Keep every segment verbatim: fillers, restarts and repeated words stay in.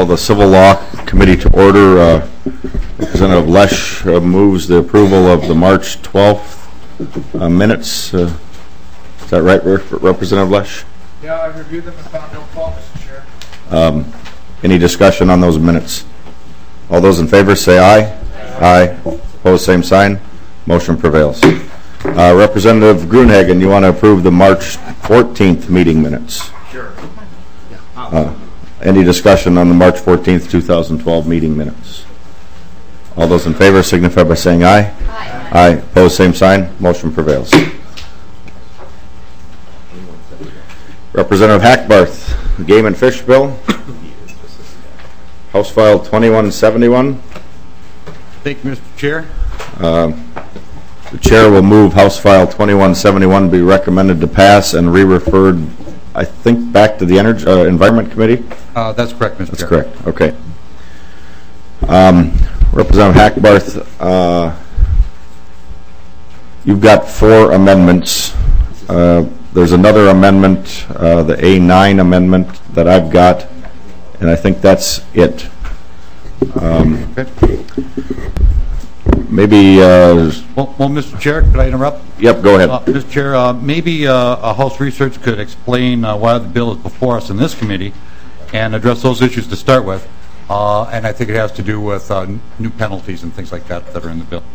call the Civil Law Committee to order. Uh, Representative Lesh uh, moves the approval of the March twelfth uh, minutes. Uh, is that right, Re Representative Lesh? Yeah, I reviewed them and found no fault, Mister Chair. Um, any discussion on those minutes? All those in favor say aye. Aye. Aye. Opposed, same sign. Motion prevails. Uh, Representative Gruenhagen, you want to approve the March fourteenth meeting minutes? Sure. Uh, any discussion on the March fourteenth, two thousand twelve meeting minutes? All those in favor signify by saying aye. Aye. Aye. Opposed, same sign. Motion prevails. Representative Hackbarth, Game and Fish Bill, House File twenty-one seventy-one. Thank you, Mister Chair. Uh, the Chair will move House File twenty-one seventy-one be recommended to pass and re-referred, I think, back to the Energy uh, Environment Committee. Uh, that's correct, Mister That's Chair. correct. Okay. Um, Representative Hackbarth, uh, you've got four amendments. Uh, there's another amendment, uh, the A nine amendment that I've got, and I think that's it. Um, okay. Maybe. Uh, well, well, Mister Chair, could I interrupt? Yep, go ahead. Uh, Mister Chair, uh, maybe uh, a House Research could explain uh, why the bill is before us in this committee and address those issues to start with. Uh, and I think it has to do with uh, new penalties and things like that that are in the bill.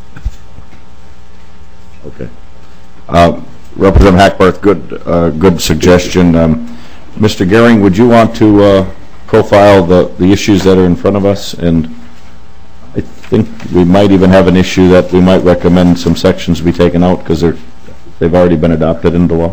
Okay. Uh, Representative Hackbarth, good, uh, good suggestion. Um, Mister Gehring, would you want to uh, profile the, the issues that are in front of us? And I think we might even have an issue that we might recommend some sections be taken out because they're they've already been adopted into law.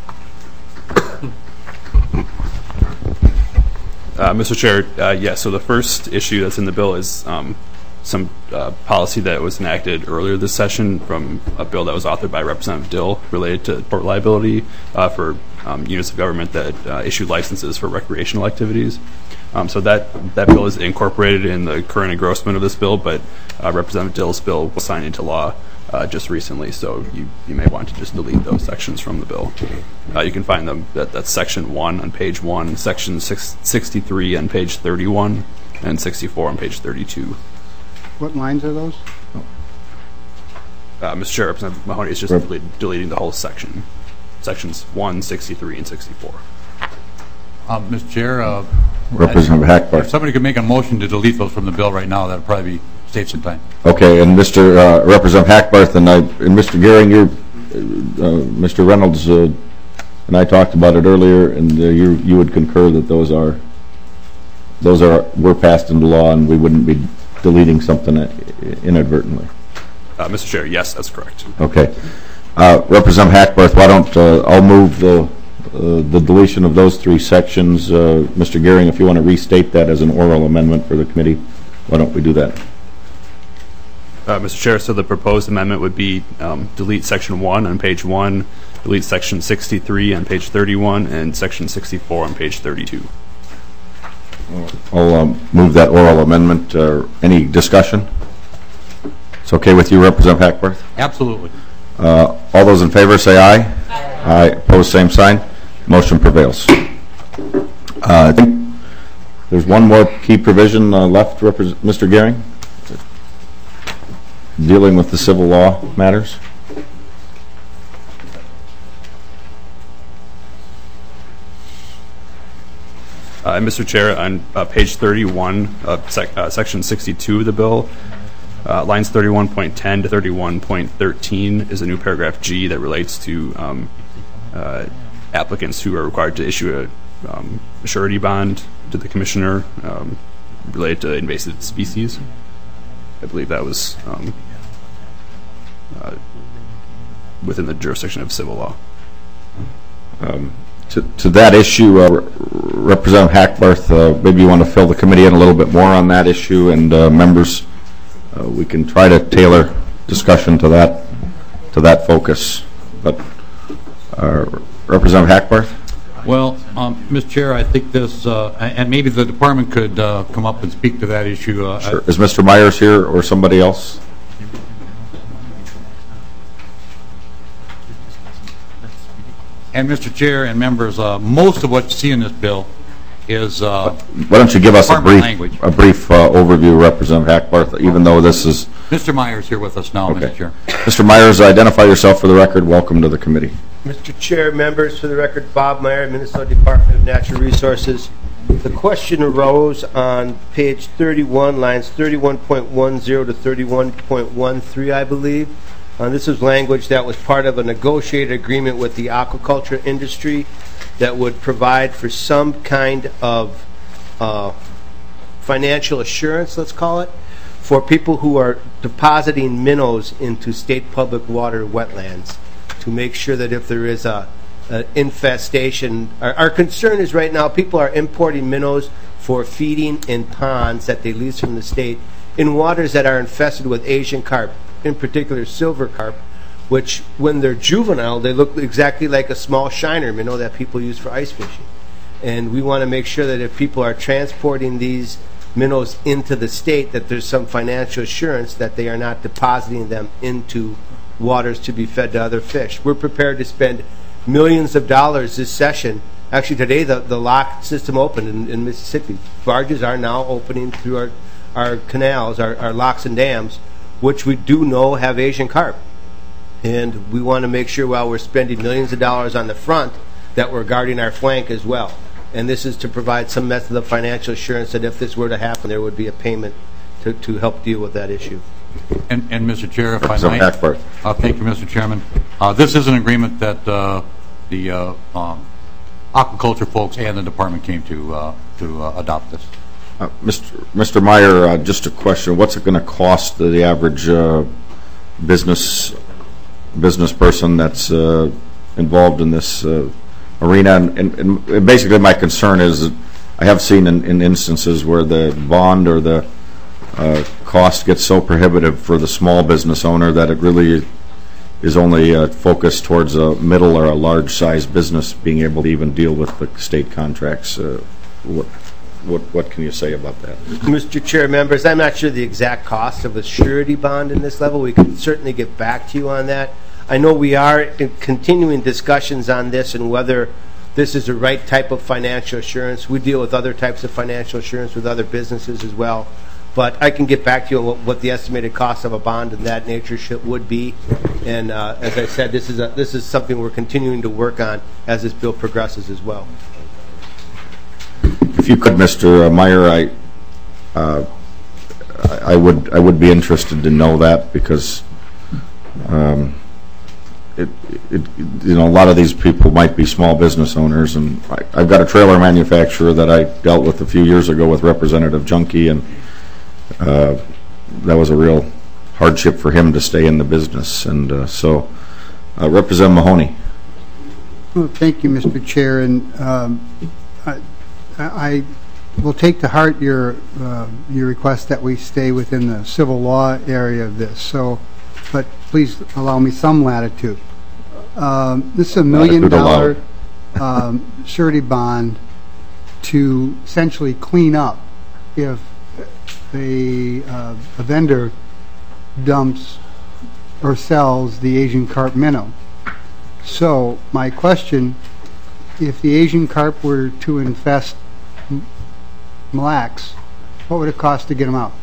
Uh, Mister Chair, uh, yes, yeah, so the first issue that's in the bill is um, some uh, policy that was enacted earlier this session from a bill that was authored by Representative Dill related to tort liability uh, for um, units of government that uh, issue licenses for recreational activities. Um, so that, that bill is incorporated in the current engrossment of this bill, but uh, Representative Dill's bill was signed into law Uh, just recently, so you, you may want to just delete those sections from the bill. Uh, you can find them, that, that's section one on page one, section six, sixty-three on page thirty-one, and sixty-four on page thirty-two. What lines are those? Uh, Mister Chair, Representative Mahoney is just Rep delete, deleting the whole section, sections one, sixty-three, and sixty-four. Uh, Mister Chair, uh, Representative Hackbarth. if somebody could make a motion to delete those from the bill right now, that would probably be save some time. Okay, and Mister Uh, Representative Hackbarth and I, and Mister Gehring, you're, uh, Mister Reynolds uh, and I talked about it earlier, and uh, you you would concur that those are those are were passed into law, and we wouldn't be deleting something inadvertently. Uh, Mister Chair, yes, that's correct. Okay, uh, Representative Hackbarth, why don't uh, I'll move the uh, the deletion of those three sections. Uh, Mister Gehring, if you want to restate that as an oral amendment for the committee, why don't we do that? Uh, Mister Chair, so the proposed amendment would be um, delete section one on page one, delete section sixty-three on page thirty-one, and section sixty-four on page thirty-two. I'll um, move that oral amendment. Uh, any discussion? It's okay with you, Representative Hackbarth? Absolutely. Uh, all those in favor say aye. Aye. Aye. Opposed, same sign. Motion prevails. Uh, I think there's one more key provision uh, left, Mister Gehring, dealing with the civil law matters. Uh, Mister Chair, on uh, page thirty-one of sec uh, section sixty-two of the bill, uh, lines thirty-one point ten to thirty-one point thirteen is a new paragraph G that relates to um, uh, applicants who are required to issue a, um, a surety bond to the commissioner um, related to invasive species. I believe that was um, uh, within the jurisdiction of civil law. Um, to, to that issue, uh, Representative Hackbarth, uh, maybe you want to fill the committee in a little bit more on that issue, and uh, members, uh, we can try to tailor discussion to that to that focus. But uh, Representative Hackbarth? Well, um, Mister Chair, I think this, uh, and maybe the department could uh, come up and speak to that issue. Uh, sure. Is Mister Myers here or somebody else? And Mister Chair and members, uh, most of what you see in this bill is uh, Why don't you give us a department brief, language. a brief uh, overview, Representative Hackbarth, even though this is... Mister Myers here with us now, Okay. Mister Chair. Mister Myers, identify yourself for the record. Welcome to the committee. Mister Chair, members, for the record, Bob Meyer, Minnesota Department of Natural Resources. The question arose on page thirty-one, lines thirty-one point one zero to thirty-one point one three, I believe. Uh, this is language that was part of a negotiated agreement with the aquaculture industry that would provide for some kind of uh, financial assurance, let's call it, for people who are depositing minnows into state public water wetlands to make sure that if there is a, a infestation, our, our concern is right now people are importing minnows for feeding in ponds that they lease from the state in waters that are infested with Asian carp, in particular silver carp, which when they're juvenile, they look exactly like a small shiner minnow that people use for ice fishing. And we want to make sure that if people are transporting these minnows into the state, that there's some financial assurance that they are not depositing them into waters to be fed to other fish. We're prepared to spend millions of dollars this session. Actually, today the, the lock system opened in, in Mississippi. Barges are now opening through our, our canals, our, our locks and dams, which we do know have Asian carp. And we want to make sure while we're spending millions of dollars on the front that we're guarding our flank as well. And this is to provide some method of financial assurance that if this were to happen, there would be a payment to, to help deal with that issue. And, and Mister Chair, if I Representative might, Hackbarth. uh, thank you, Mister Chairman. Uh, this is an agreement that uh, the uh, um, aquaculture folks and the department came to uh, to uh, adopt this. Uh, Mister Mister Meyer, uh, just a question. What's it going to cost the, the average uh, business business person that's uh, involved in this uh, arena? And, and, and basically my concern is that I have seen in, in instances where the bond or the uh, cost gets so prohibitive for the small business owner that it really is only uh, focused towards a middle or a large size business being able to even deal with the state contracts. Uh, what, what, what can you say about that? Mister Chair, members, I'm not sure the exact cost of a surety bond in this level. We can certainly get back to you on that. I know we are in continuing discussions on this and whether this is the right type of financial assurance. We deal with other types of financial assurance with other businesses as well. But I can get back to you on what, what the estimated cost of a bond of that nature should, would be. And uh, as I said, this is, a, this is something we're continuing to work on as this bill progresses as well. If you could, Mister Meyer, I, uh, I would I would be interested to know that because um, it, it you know a lot of these people might be small business owners, and I, I've got a trailer manufacturer that I dealt with a few years ago with Representative Junkie, and uh, that was a real hardship for him to stay in the business, and uh, so uh, Representative Mahoney. Well, thank you, Mister Chair, and um, I, I will take to heart your uh, your request that we stay within the civil law area of this. So, but please allow me some latitude. Um, this is a million dollar um, surety bond to essentially clean up if a, uh, a vendor dumps or sells the Asian carp minnow. So my question, if the Asian carp were to infest Mille Lacs, what would it cost to get them out?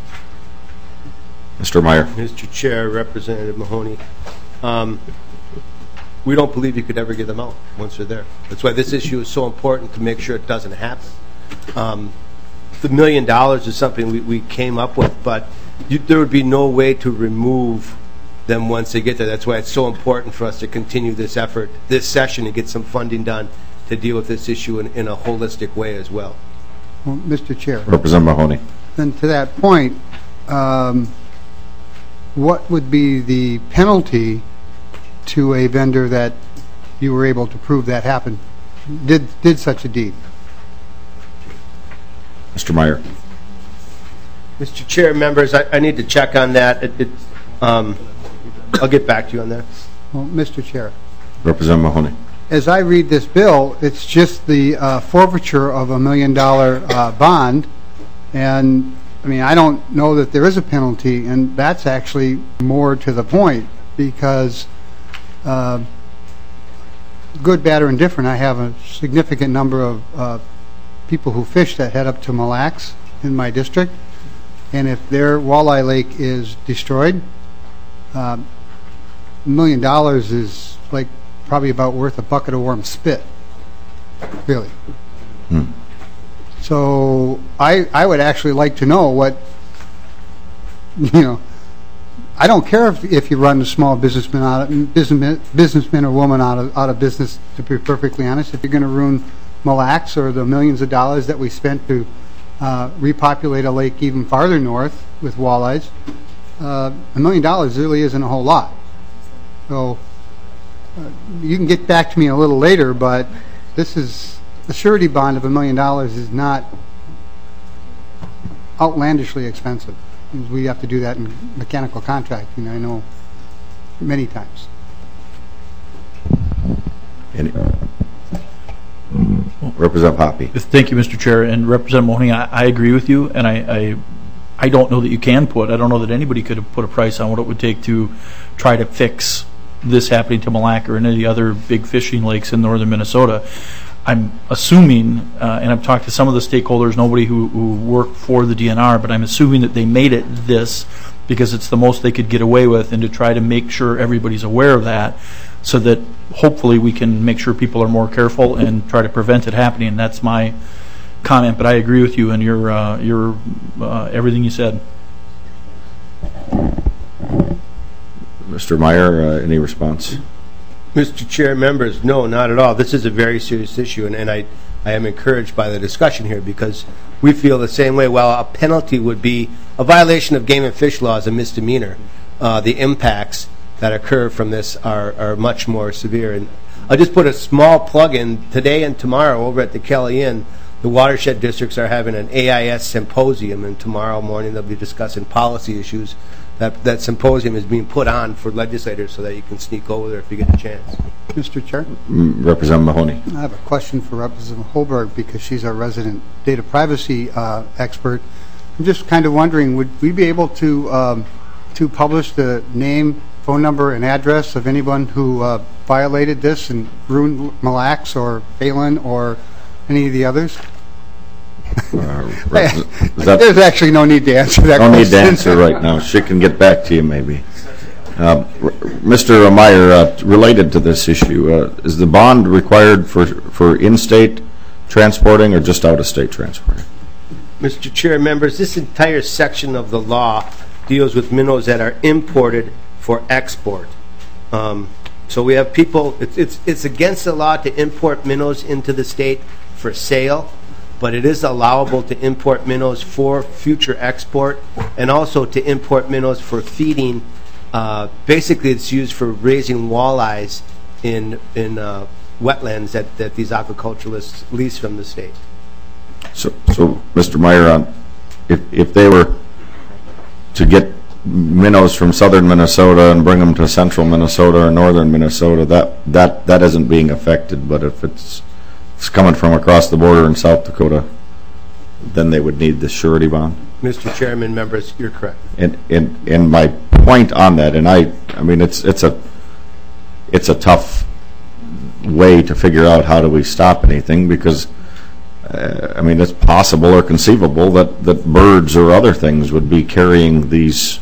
Mister Meyer. Mister Chair, Representative Mahoney, um, we don't believe you could ever get them out once they're there. That's why this issue is so important to make sure it doesn't happen. Um, the million dollars is something we, we came up with, but you, there would be no way to remove them once they get there. That's why it's so important for us to continue this effort, this session, and get some funding done to deal with this issue in, in a holistic way as well. Well, Mister Chair. Representative Mahoney. Then to that point, um, what would be the penalty to a vendor that you were able to prove that happened, did did such a deed? Mister Meyer. Mister Chair, members, I, I need to check on that. It, it, um, I'll get back to you on that. Well, Mister Chair. Representative Mahoney. As I read this bill, it's just the uh, forfeiture of a million dollar uh, bond, and I mean, I don't know that there is a penalty, and that's actually more to the point because uh, good, bad, or indifferent, I have a significant number of uh, people who fish that head up to Mille Lacs in my district, and if their walleye lake is destroyed, um, a million dollars is like probably about worth a bucket of warm spit, really. Hmm. So I I would actually like to know what, you know, I don't care if, if you run a small businessman out of, businessman, businessman or woman out of out of business. To be perfectly honest, if you're going to ruin Mille Lacs or the millions of dollars that we spent to uh, repopulate a lake even farther north with walleyes, uh, a million dollars really isn't a whole lot. So uh, you can get back to me a little later, but this is the surety bond of a million dollars is not outlandishly expensive. We have to do that in mechanical contracting, I know, many times. Any, Representative Hoppe. Thank you, Mister Chair. And Representative Mahoney, I, I agree with you, and I, I I don't know that you can put, I don't know that anybody could have put a price on what it would take to try to fix this happening to Mille Lacs or any of the other big fishing lakes in northern Minnesota. I'm assuming, uh, and I've talked to some of the stakeholders, nobody who, who work for the D N R, but I'm assuming that they made it this because it's the most they could get away with, and to try to make sure everybody's aware of that so that hopefully we can make sure people are more careful and try to prevent it happening. And that's my comment, but I agree with you and your, uh, your uh, everything you said. Mister Meyer, uh, any response? Mister Chair, members, no, not at all. This is a very serious issue, and, and I, I am encouraged by the discussion here because we feel the same way. While a penalty would be a violation of game and fish laws, a misdemeanor, uh, the impacts that occur from this are, are much more severe. And I'll just put a small plug in. Today and tomorrow over at the Kelly Inn, the watershed districts are having an A I S symposium, and tomorrow morning they'll be discussing policy issues. That, that symposium is being put on for legislators so that you can sneak over there if you get a chance. Mister Chair? Mm, Representative Mahoney. I have a question for Representative Holberg because she's our resident data privacy uh, expert. I'm just kind of wondering, would we be able to um, to publish the name, phone number, and address of anyone who uh, violated this and ruined Mille Lacs or Phelan or any of the others? Uh, that, There's actually no need to answer that no question. need to answer right now. She can get back to you maybe. Uh, Mister Meyer, uh, related to this issue, uh, is the bond required for, for in-state transporting or just out-of-state transporting? Mister Chair, members, this entire section of the law deals with minnows that are imported for export. Um, so we have people, it's, it's, it's against the law to import minnows into the state for sale, but it is allowable to import minnows for future export and also to import minnows for feeding. Uh, basically, it's used for raising walleyes in in uh, wetlands that, that these aquaculturists lease from the state. So, so Mister Meyer, on, if, if they were to get minnows from southern Minnesota and bring them to central Minnesota or northern Minnesota, that, that, that isn't being affected, but if it's it's coming from across the border in South Dakota, then they would need the surety bond. Mister Chairman, members, you're correct. And and and my point on that, and I I mean it's it's a it's a tough way to figure out how do we stop anything because uh, I mean it's possible or conceivable that that birds or other things would be carrying these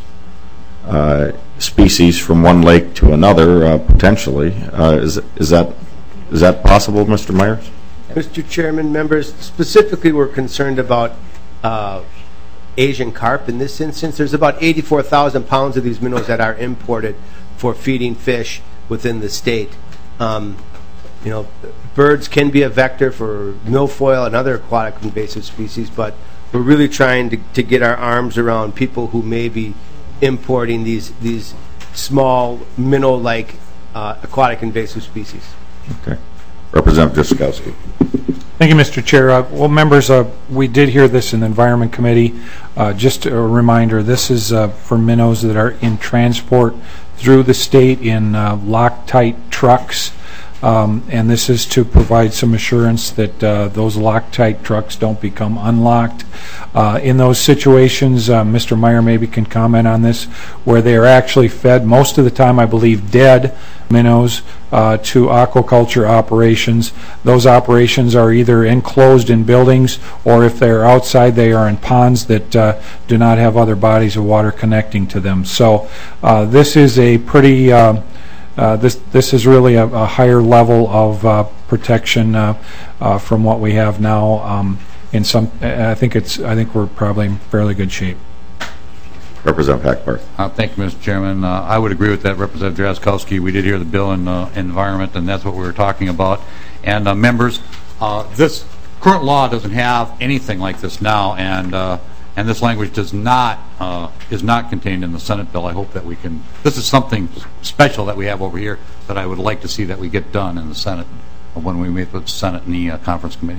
uh, species from one lake to another uh, potentially. Uh, is is that is that possible, Mister Myers? Mister Chairman, members, specifically we're concerned about uh, Asian carp in this instance. There's about eighty-four thousand pounds of these minnows that are imported for feeding fish within the state. Um, you know, birds can be a vector for milfoil and other aquatic invasive species, but we're really trying to, to get our arms around people who may be importing these, these small minnow-like uh, aquatic invasive species. Okay. Representative Driscollowski. Thank you, Mister Chair. Uh, well, members, uh, we did hear this in the Environment Committee. Uh, just a reminder, this is uh, for minnows that are in transport through the state in uh, Loctite trucks. um, and this is to provide some assurance that uh, those Loctite trucks don't become unlocked. Uh, in those situations, uh, Mister Meyer maybe can comment on this, where they are actually fed, most of the time I believe dead minnows, uh, to aquaculture operations. Those operations are either enclosed in buildings, or if they're outside, they are in ponds that uh, do not have other bodies of water connecting to them. So uh, this is a pretty, uh, uh, this this is really a, a higher level of uh, protection uh, uh, from what we have now. Um, in some, I think it's, I think we're probably in fairly good shape. Representative Hackbarth. Uh, thank you, Mister Chairman. Uh, I would agree with that, Representative Drazkowski. We did hear the bill in uh, environment, and that's what we were talking about. And uh, members, uh, this current law doesn't have anything like this now, and uh, and this language does not uh, is not contained in the Senate bill. I hope that we can. This is something special that we have over here that I would like to see that we get done in the Senate when we meet with the Senate and the uh, conference committee.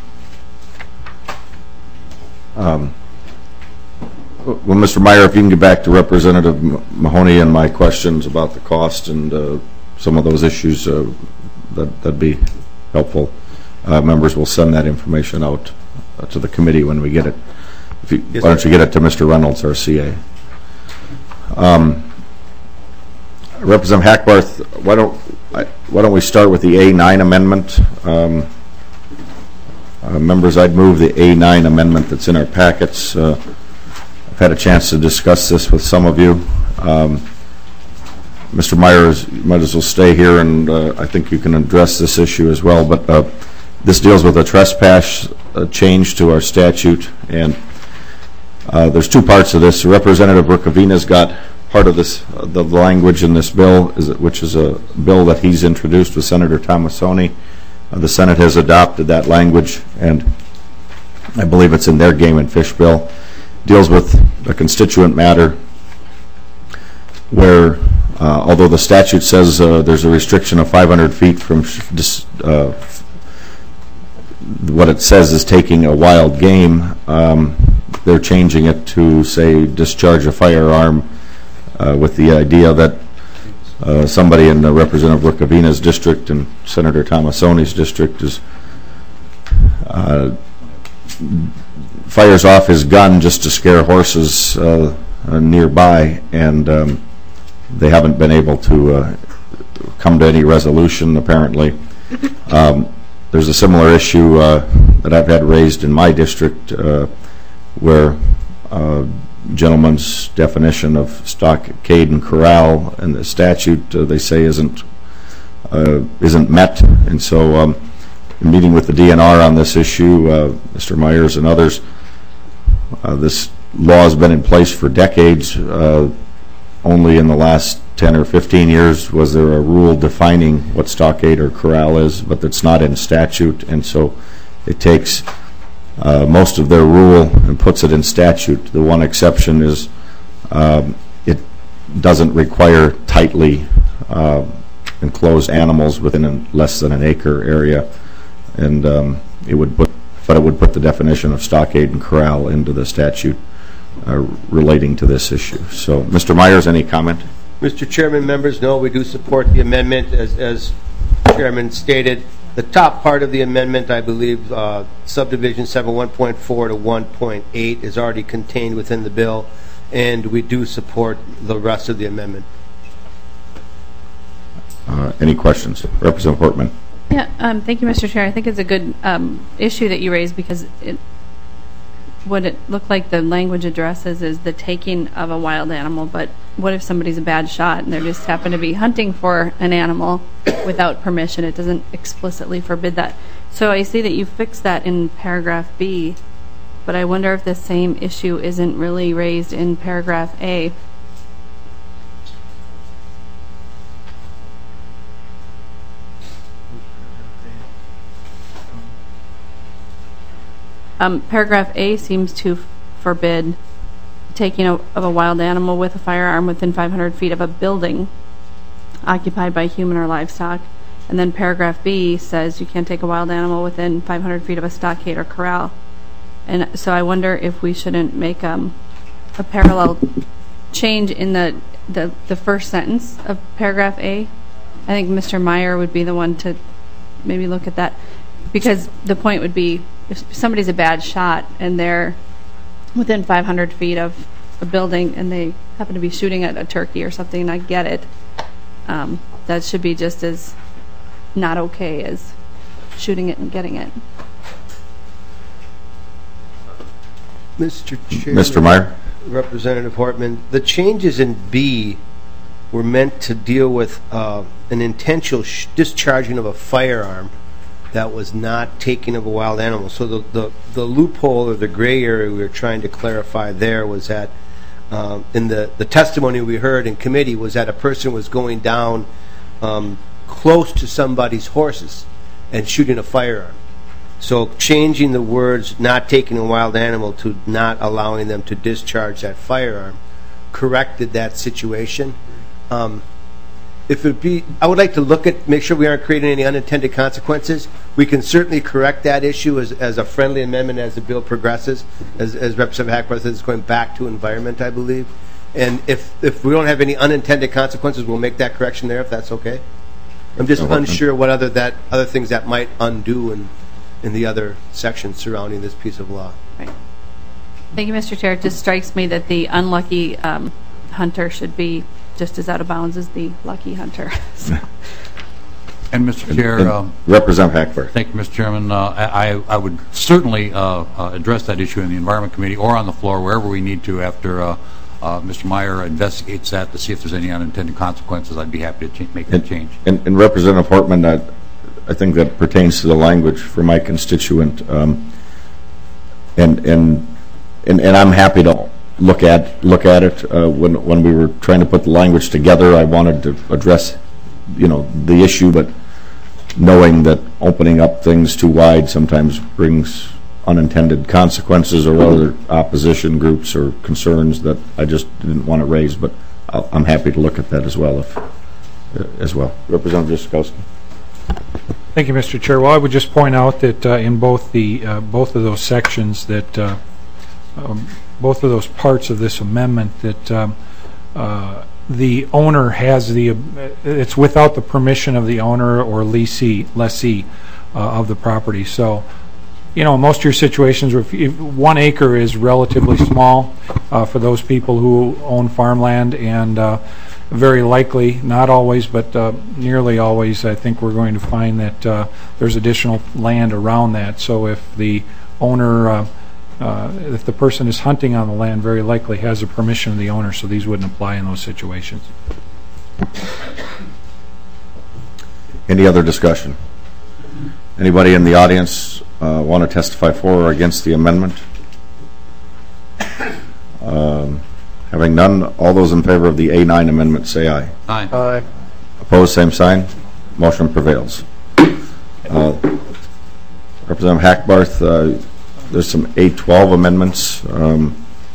Um, well, Mister Meyer, if you can get back to Representative Mahoney and my questions about the cost and uh, some of those issues, uh, that, that'd be helpful. Uh, members will send that information out uh, to the committee when we get it. If you, yes, why don't you get it to Mister Reynolds, our C A? Um, Representative Hackbarth, why don't I, why don't we start with the A nine amendment? Um, uh, members, I'd move the A nine amendment that's in our packets. Uh, I've had a chance to discuss this with some of you. Um, Mister Meyer, you might as well stay here, and uh, I think you can address this issue as well. But uh, this deals with a trespass uh, change to our statute, and uh, there's two parts of this. Representative Rukavina's got part of this, uh, the language in this bill, is it, which is a bill that he's introduced with Senator Tomassoni. Uh, the Senate has adopted that language, and I believe it's in their game and fish bill. Deals with a constituent matter where, uh, although the statute says uh, there's a restriction of five hundred feet from sh uh, what it says is taking a wild game, um, they're changing it to say discharge a firearm uh, with the idea that uh, somebody in uh, Representative Rukavina's district and Senator Tomassoni's district is uh, fires off his gun just to scare horses uh, uh, nearby, and um, they haven't been able to uh, come to any resolution, apparently. Um, there's a similar issue uh, that I've had raised in my district uh, where uh, gentleman's definition of stockade and corral in the statute, uh, they say, isn't, uh, isn't met, and so um, in meeting with the D N R on this issue, uh, Mister Myers and others, uh, this law has been in place for decades. Uh, only in the last ten or fifteen years was there a rule defining what stockade or corral is, but that's not in statute, and so it takes uh, most of their rule and puts it in statute. The one exception is um, it doesn't require tightly uh, enclosed animals within a less than an acre area, and um, it would put, but it would put the definition of stockade and corral into the statute uh, relating to this issue. So, Mister Myers, any comment? Mister Chairman, members, no, we do support the amendment. As, as Chairman stated, the top part of the amendment, I believe, uh, subdivision seven one point four to one point eight is already contained within the bill, and we do support the rest of the amendment. Uh, any questions? Representative Portman. Yeah, um, thank you, Mister Chair. I think it's a good um, issue that you raised, because it, what it looked like the language addresses is the taking of a wild animal, but what if somebody's a bad shot and they just happen to be hunting for an animal without permission? It doesn't explicitly forbid that. So I see that you fixed that in paragraph B, but I wonder if the same issue isn't really raised in paragraph A. Um, paragraph A seems to f forbid taking a, of a wild animal with a firearm within five hundred feet of a building occupied by human or livestock. And then paragraph B says you can't take a wild animal within five hundred feet of a stockade or corral. And so I wonder if we shouldn't make um, a parallel change in the, the, the first sentence of paragraph A I think Mister Meyer would be the one to maybe look at that, because the point would be if somebody's a bad shot and they're within five hundred feet of a building and they happen to be shooting at a turkey or something, and I get it, um, that should be just as not okay as shooting it and getting it. Mister Chairman, Mister Meyer? Representative Hortman, the changes in B were meant to deal with uh, an intentional sh discharging of a firearm that was not taking of a wild animal. So the, the, the loophole or the gray area we were trying to clarify there was that um, in the, the testimony we heard in committee was that a person was going down um, close to somebody's horses and shooting a firearm. So changing the words not taking a wild animal to not allowing them to discharge that firearm corrected that situation. Um, if it be, I would like to look at, make sure we aren't creating any unintended consequences. We can certainly correct that issue as, as a friendly amendment as the bill progresses, as, as Representative Hackworth says, it's going back to environment, I believe. And if, if we don't have any unintended consequences, we'll make that correction there, if that's okay. I'm just unsure what other that other things that might undo and in the other sections surrounding this piece of law. Right. Thank you, Mister Chair. It just strikes me that the unlucky um, hunter should be just as out of bounds as the lucky hunter. So. And Mister Chair, And um, Representative Hackworth. thank you, Mister Chairman. Uh, I, I would certainly uh, uh, address that issue in the Environment Committee or on the floor, wherever we need to, after uh, uh, Mister Meyer investigates that to see if there's any unintended consequences. I'd be happy to make that And, change. and, and Representative Hortman, I, I think that pertains to the language for my constituent, um, and, and and and I'm happy to look at look at it. Uh, when when we were trying to put the language together, I wanted to address, you know, the issue, but knowing that opening up things too wide sometimes brings unintended consequences or other opposition groups or concerns that I just didn't want to raise. But I'll, I'm happy to look at that as well, if uh, as well. Representative Jaskowski. Thank you, Mister Chair. Well, I would just point out that uh, in both the uh, both of those sections, that uh, um, both of those parts of this amendment, that um, uh, the owner has the, uh, it's without the permission of the owner or lessee, lessee uh, of the property. So, you know, most of your situations, if, if one acre is relatively small uh, for those people who own farmland, and uh, very likely, not always, but uh, nearly always, I think we're going to find that uh, there's additional land around that. So if the owner, uh, uh, if the person is hunting on the land, very likely has the permission of the owner, so these wouldn't apply in those situations. Any other discussion? Anybody in the audience uh, want to testify for or against the amendment? Um, Having none, all those in favor of the A nine amendment say aye. Aye. Aye. Opposed, same sign. Motion prevails. Uh, Representative Hackbarth, uh, there's some A twelve amendments. Um,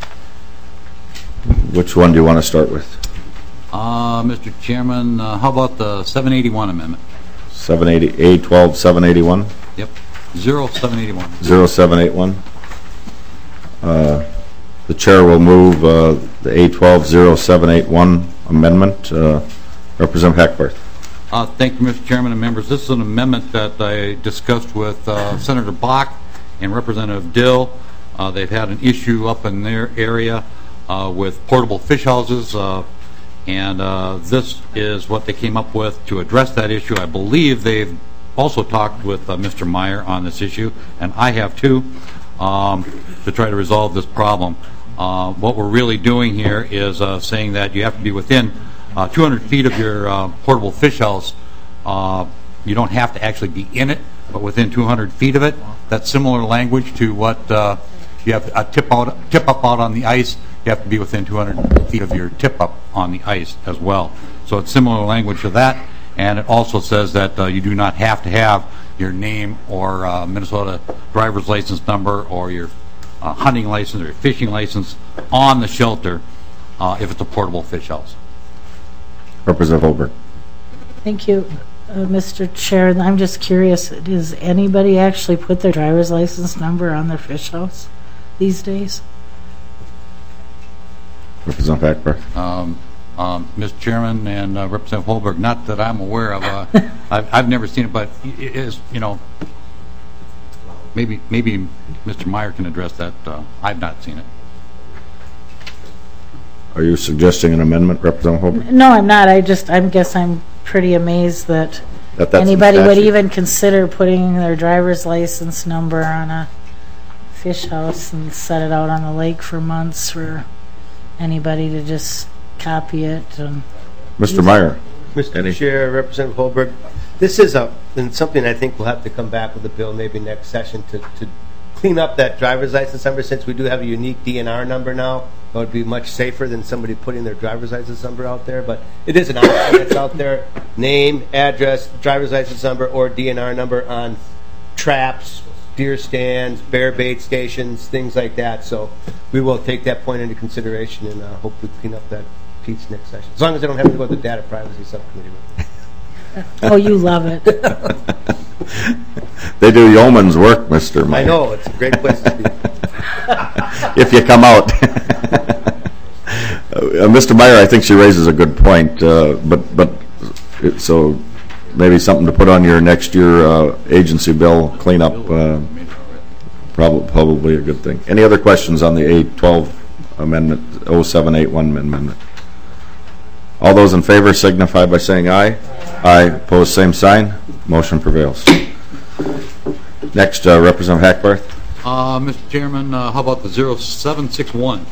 which one do you want to start with? Uh, Mister Chairman, uh, how about the seven eighty-one amendment? seven eighty, A twelve, seven eighty-one? Yep, zero seven eighty-one. zero seven eight one. Uh, the chair will move uh, the A twelve zero seven eight one amendment. Uh, Representative Hackbarth. Uh, thank you, Mister Chairman and members. This is an amendment that I discussed with uh, Senator Bach and Representative Dill. Uh, they've had an issue up in their area uh, with portable fish houses, uh, and uh, this is what they came up with to address that issue. I believe they've also talked with uh, Mister Meyer on this issue, and I have too, um, to try to resolve this problem. Uh, what we're really doing here is uh, saying that you have to be within uh, two hundred feet of your uh, portable fish house. Uh, you don't have to actually be in it, but within two hundred feet of it. That's similar language to what uh, you have a tip out, tip up out on the ice. You have to be within two hundred feet of your tip up on the ice as well. So it's similar language to that, and it also says that uh, you do not have to have your name or uh, Minnesota driver's license number or your uh, hunting license or your fishing license on the shelter uh, if it's a portable fish house. Representative Holbert. Thank you, uh, Mister Chair. I'm just curious, does anybody actually put their driver's license number on their fish house these days? Representative Hackbarth. Um, Um, Mister Chairman and uh, Representative Holberg, not that I'm aware of, uh, I've, I've never seen it, but it is, you know, maybe maybe Mister Meyer can address that. Uh, I've not seen it. Are you suggesting an amendment, Representative Holberg? No, I'm not. I just, I guess I'm pretty amazed that That that's in anybody would statute. even consider putting their driver's license number on a fish house and set it out on the lake for months for anybody to just copy it. And Mister Meyer? Mister Any- Chair, Representative Holberg, this is a, and something I think we'll have to come back with a bill maybe next session to, to clean up that driver's license number, since we do have a unique D N R number now. It would be much safer than somebody putting their driver's license number out there, but it is an option that's out there. Name, address, driver's license number, or D N R number on traps, deer stands, bear bait stations, things like that. So we will take that point into consideration and uh, hopefully clean up that piece next session. As long as they don't have to go to the data privacy subcommittee with it. oh, you love it. They do yeoman's work, Mister Meyer. I know, it's a great place to be. If you come out. uh, Mister Meyer, I think she raises a good point, uh, but but it, so maybe something to put on your next year uh, agency bill cleanup. Uh, probably probably a good thing. Any other questions on the A twelve amendment, oh seven eight one amendment? All those in favor signify by saying aye. Aye. Opposed, same sign. Motion prevails. Next, uh, Representative Hackbarth. Uh, Mister Chairman, uh, how about the zero seven six one?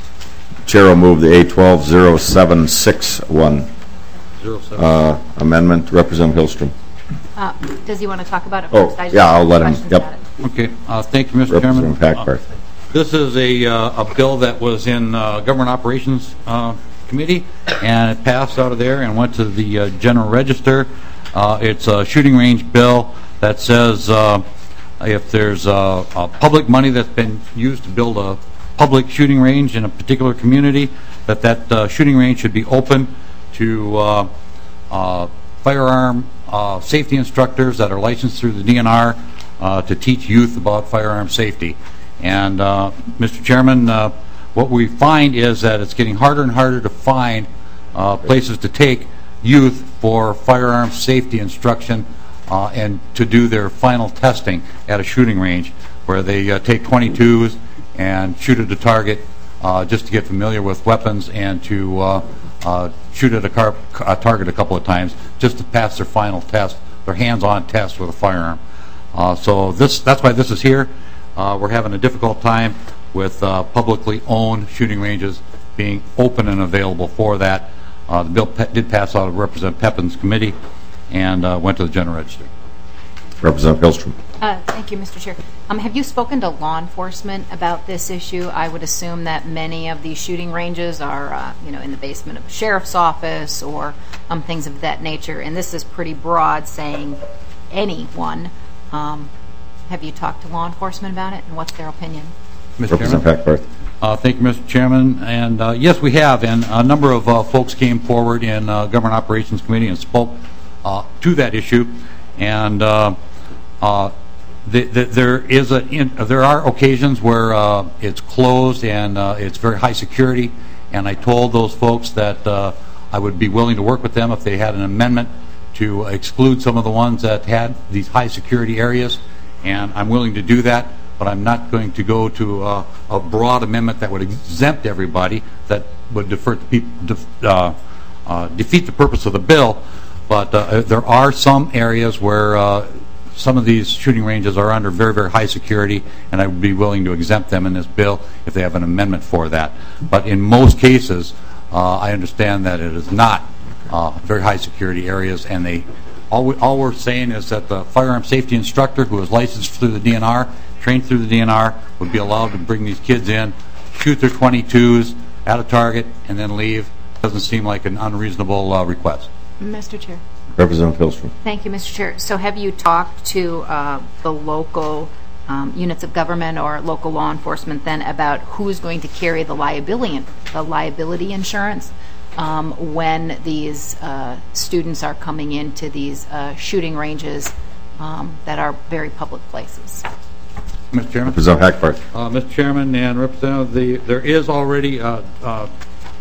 Chair will move the A twelve oh seven six one zero seven. uh, amendment. Representative Hillstrom. Uh, Does he want to talk about it Oh, first? I just yeah, have I'll let him- questions yep. about it. Okay, uh, thank you, Mister Chairman. Representative Hackbarth. Uh, this is a, uh, a bill that was in uh, Government Operations uh, Committee, and it passed out of there and went to the uh, General Register. Uh, it's a shooting range bill that says uh, if there's uh, uh, public money that's been used to build a public shooting range in a particular community, that that uh, shooting range should be open to uh, uh, firearm uh, safety instructors that are licensed through the D N R uh, to teach youth about firearm safety. And uh, Mister Chairman, uh, what we find is that it's getting harder and harder to find uh, places to take youth for firearm safety instruction uh, and to do their final testing at a shooting range, where they uh, take twenty-twos and shoot at a target uh, just to get familiar with weapons and to uh, uh, shoot at a, car a target a couple of times just to pass their final test, their hands-on test with a firearm. Uh, so this, that's why this is here. Uh, we're having a difficult time with uh, publicly owned shooting ranges being open and available for that. Uh, the bill pe did pass out of Representative Pepin's committee and uh, went to the General Register. Representative Hillstrom. Uh, Thank you, Mister Chair. Um, have you spoken to law enforcement about this issue? I would assume that many of these shooting ranges are, uh, you know, in the basement of a sheriff's office or um, things of that nature. And this is pretty broad, saying anyone. Um, have you talked to law enforcement about it, and what's their opinion? Mister Chairman? Representative Hackbarth. Uh, thank you, Mister Chairman. And uh, yes, we have. And a number of uh, folks came forward in uh, Government Operations Committee and spoke uh, to that issue. And uh, uh, the, the, there is a in, there are occasions where uh, it's closed and uh, it's very high security. And I told those folks that uh, I would be willing to work with them if they had an amendment to exclude some of the ones that had these high security areas. And I'm willing to do that, but I'm not going to go to uh, a broad amendment that would exempt everybody, that would defer to peop def uh, uh, defeat the purpose of the bill. But uh, there are some areas where uh, some of these shooting ranges are under very, very high security, and I would be willing to exempt them in this bill if they have an amendment for that. But in most cases, uh, I understand that it is not uh, very high security areas, and they all, we, all we're saying is that the firearm safety instructor who is licensed through the D N R, trained through the D N R, would be allowed to bring these kids in, shoot their twenty-twos at a target, and then leave. Doesn't seem like an unreasonable uh, request. Mister Chair. Representative Hillstrom. Thank you, Mister Chair. So have you talked to uh, the local um, units of government or local law enforcement then about who's going to carry the liability, the liability insurance um, when these uh, students are coming into these uh, shooting ranges um, that are very public places? Mister Chairman? Representative Hackbarth. Uh, Mister Chairman and Representative, the, there is already uh, uh,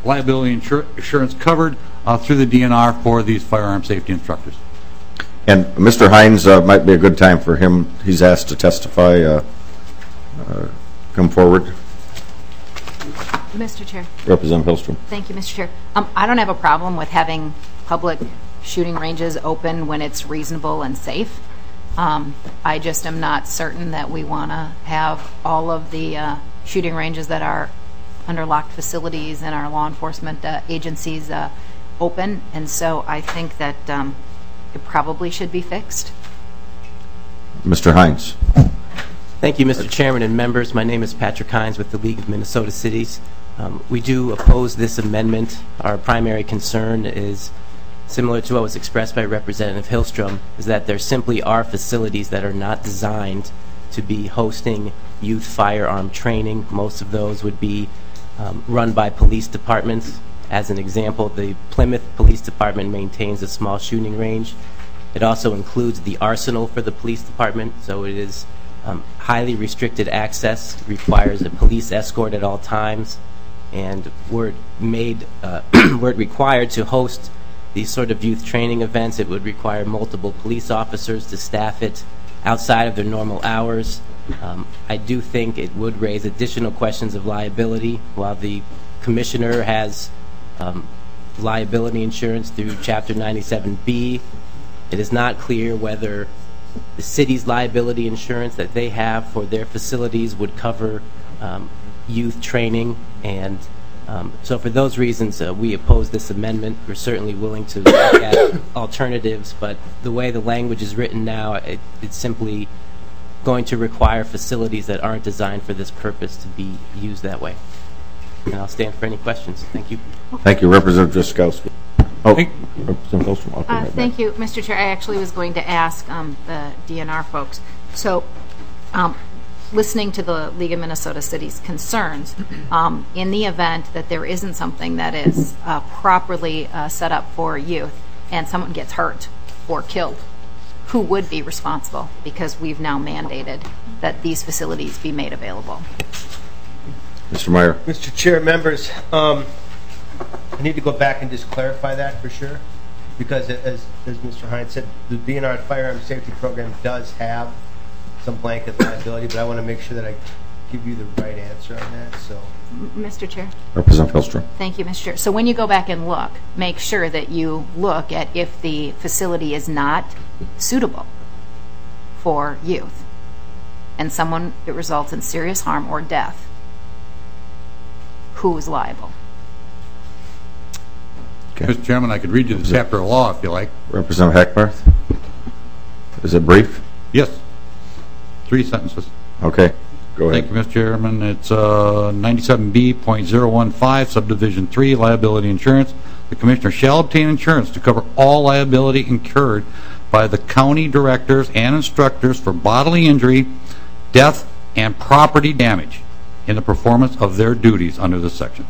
liability insur insurance covered uh, through the D N R for these firearm safety instructors. And Mister Hines, uh, might be a good time for him. He's asked to testify. Uh, uh, come forward. Mister Chair. Representative Hillstrom. Thank you, Mister Chair. Um, I don't have a problem with having public shooting ranges open when it's reasonable and safe. Um, I just am not certain that we want to have all of the uh, shooting ranges that are under locked facilities and our law enforcement uh, agencies uh, open, and so I think that um, it probably should be fixed. Mister Hines. Thank you, Mister Chairman and members. My name is Patrick Hines with the League of Minnesota Cities. Um, we do oppose this amendment. Our primary concern is similar to what was expressed by Representative Hillstrom, is that there simply are facilities that are not designed to be hosting youth firearm training. Most of those would be um, run by police departments. As an example, the Plymouth Police Department maintains a small shooting range. It also includes the arsenal for the police department, so it is um, highly restricted access, requires a police escort at all times, and were it made, uh, were it required to host these sort of youth training events, it would require multiple police officers to staff it outside of their normal hours. Um, I do think it would raise additional questions of liability. While the commissioner has um, liability insurance through Chapter ninety-seven B, it is not clear whether the city's liability insurance that they have for their facilities would cover um, youth training, and um, so for those reasons uh, we oppose this amendment. We're certainly willing to look at alternatives, but the way the language is written now, it, it's simply going to require facilities that aren't designed for this purpose to be used that way. And I'll stand for any questions. Thank you. Thank you, Representative Driscoll. Oh, Representative Hillstrom. Uh, right thank back. you, Mister Chair. I actually was going to ask um, the D N R folks. So, um, listening to the League of Minnesota Cities concerns, um, in the event that there isn't something that is uh, properly uh, set up for youth and someone gets hurt or killed, who would be responsible? Because we've now mandated that these facilities be made available. Mister Meyer. Mister Chair, members, um, I need to go back and just clarify that for sure, because as, as Mister Hines said, the D N R Firearm Safety Program does have some blanket liability, but I want to make sure that I give you the right answer on that. So, Mister Chair. Representative Hillstrom. Thank you, Mister Chair. So when you go back and look, make sure that you look at if the facility is not suitable for youth and someone, it results in serious harm or death, who is liable? Okay. Mister Chairman, I could read you the chapter of law if you like. Representative Hackbarth. Is it brief? Yes. Three sentences. Okay. Go ahead. Thank you, Mister Chairman. It's uh, ninety-seven B point zero one five, subdivision three, liability insurance. The commissioner shall obtain insurance to cover all liability incurred by the county directors and instructors for bodily injury, death, and property damage in the performance of their duties under this section.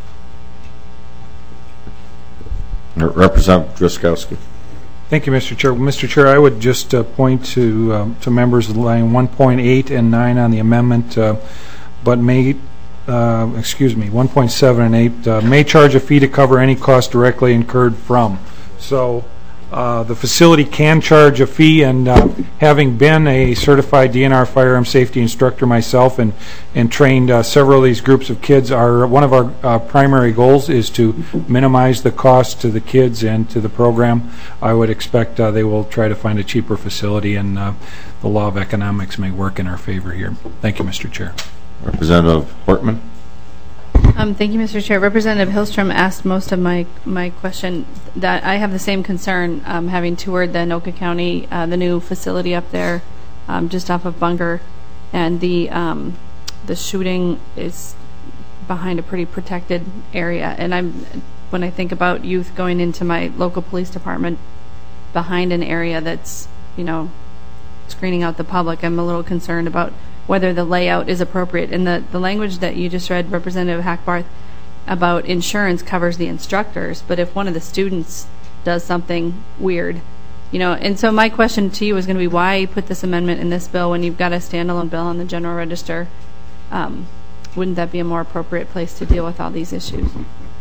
Representative Driscoll. Thank you, Mister Chair. Mister Chair, I would just uh, point to um, to members of line one point eight and nine on the amendment, uh, but may, uh, excuse me, one point seven and eight, uh, may charge a fee to cover any cost directly incurred from. So uh, the facility can charge a fee, and uh, having been a certified D N R firearm safety instructor myself and, and trained uh, several of these groups of kids, our, one of our uh, primary goals is to minimize the cost to the kids and to the program. I would expect uh, they will try to find a cheaper facility, and uh, the law of economics may work in our favor here. Thank you, Mister Chair. Representative Hortman. Um, thank you, Mister Chair. Representative Hillstrom asked most of my my question. That I have the same concern, um, having toured the Anoka County, uh, the new facility up there, um, just off of Bunker, and the um, the shooting is behind a pretty protected area. And I'm when I think about youth going into my local police department behind an area that's, you know, screening out the public, I'm a little concerned about whether the layout is appropriate. And the, the language that you just read, Representative Hackbarth, about insurance covers the instructors, but if one of the students does something weird, you know, and so my question to you is going to be why put this amendment in this bill when you've got a standalone bill on the General Register? Um, wouldn't that be a more appropriate place to deal with all these issues?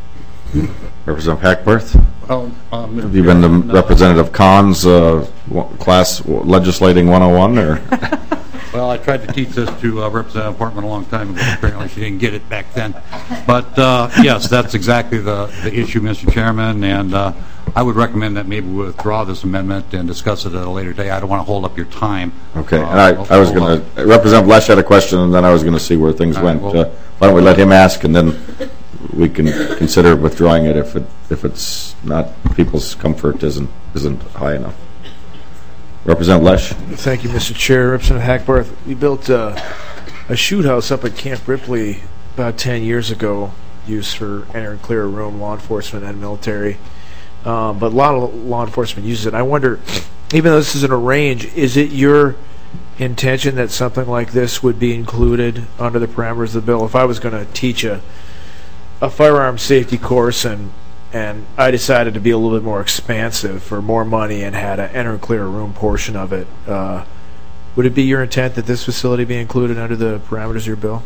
Representative Hackworth? Well, uh, Have you been the representative Conn's uh, class legislating one oh one, or? Well, I tried to teach this to uh, Representative Portman a long time ago. Apparently, she didn't get it back then. But uh, yes, that's exactly the, the issue, Mister Chairman, and uh, I would recommend that maybe we withdraw this amendment and discuss it at a later day. I don't want to hold up your time. Okay, Uh, and I, I was we'll, going uh, to, Representative Lesh had a question, and then I was going to see where things All right, went. well- Uh, Why don't we let him ask, and then we can consider withdrawing it if it, if it's not, people's comfort isn't, isn't high enough. Representative Lesh? Thank you, Mister Chair. Representative Hackbarth, we built uh, a shoot house up at Camp Ripley about ten years ago, used for enter and clear a room, law enforcement and military. Um, but a lot of law enforcement uses it. I wonder, even though this isn't a range, is it your intention that something like this would be included under the parameters of the bill? If I was going to teach a a firearm safety course and and I decided to be a little bit more expansive for more money and had an enter and clear a room portion of it, uh, would it be your intent that this facility be included under the parameters of your bill?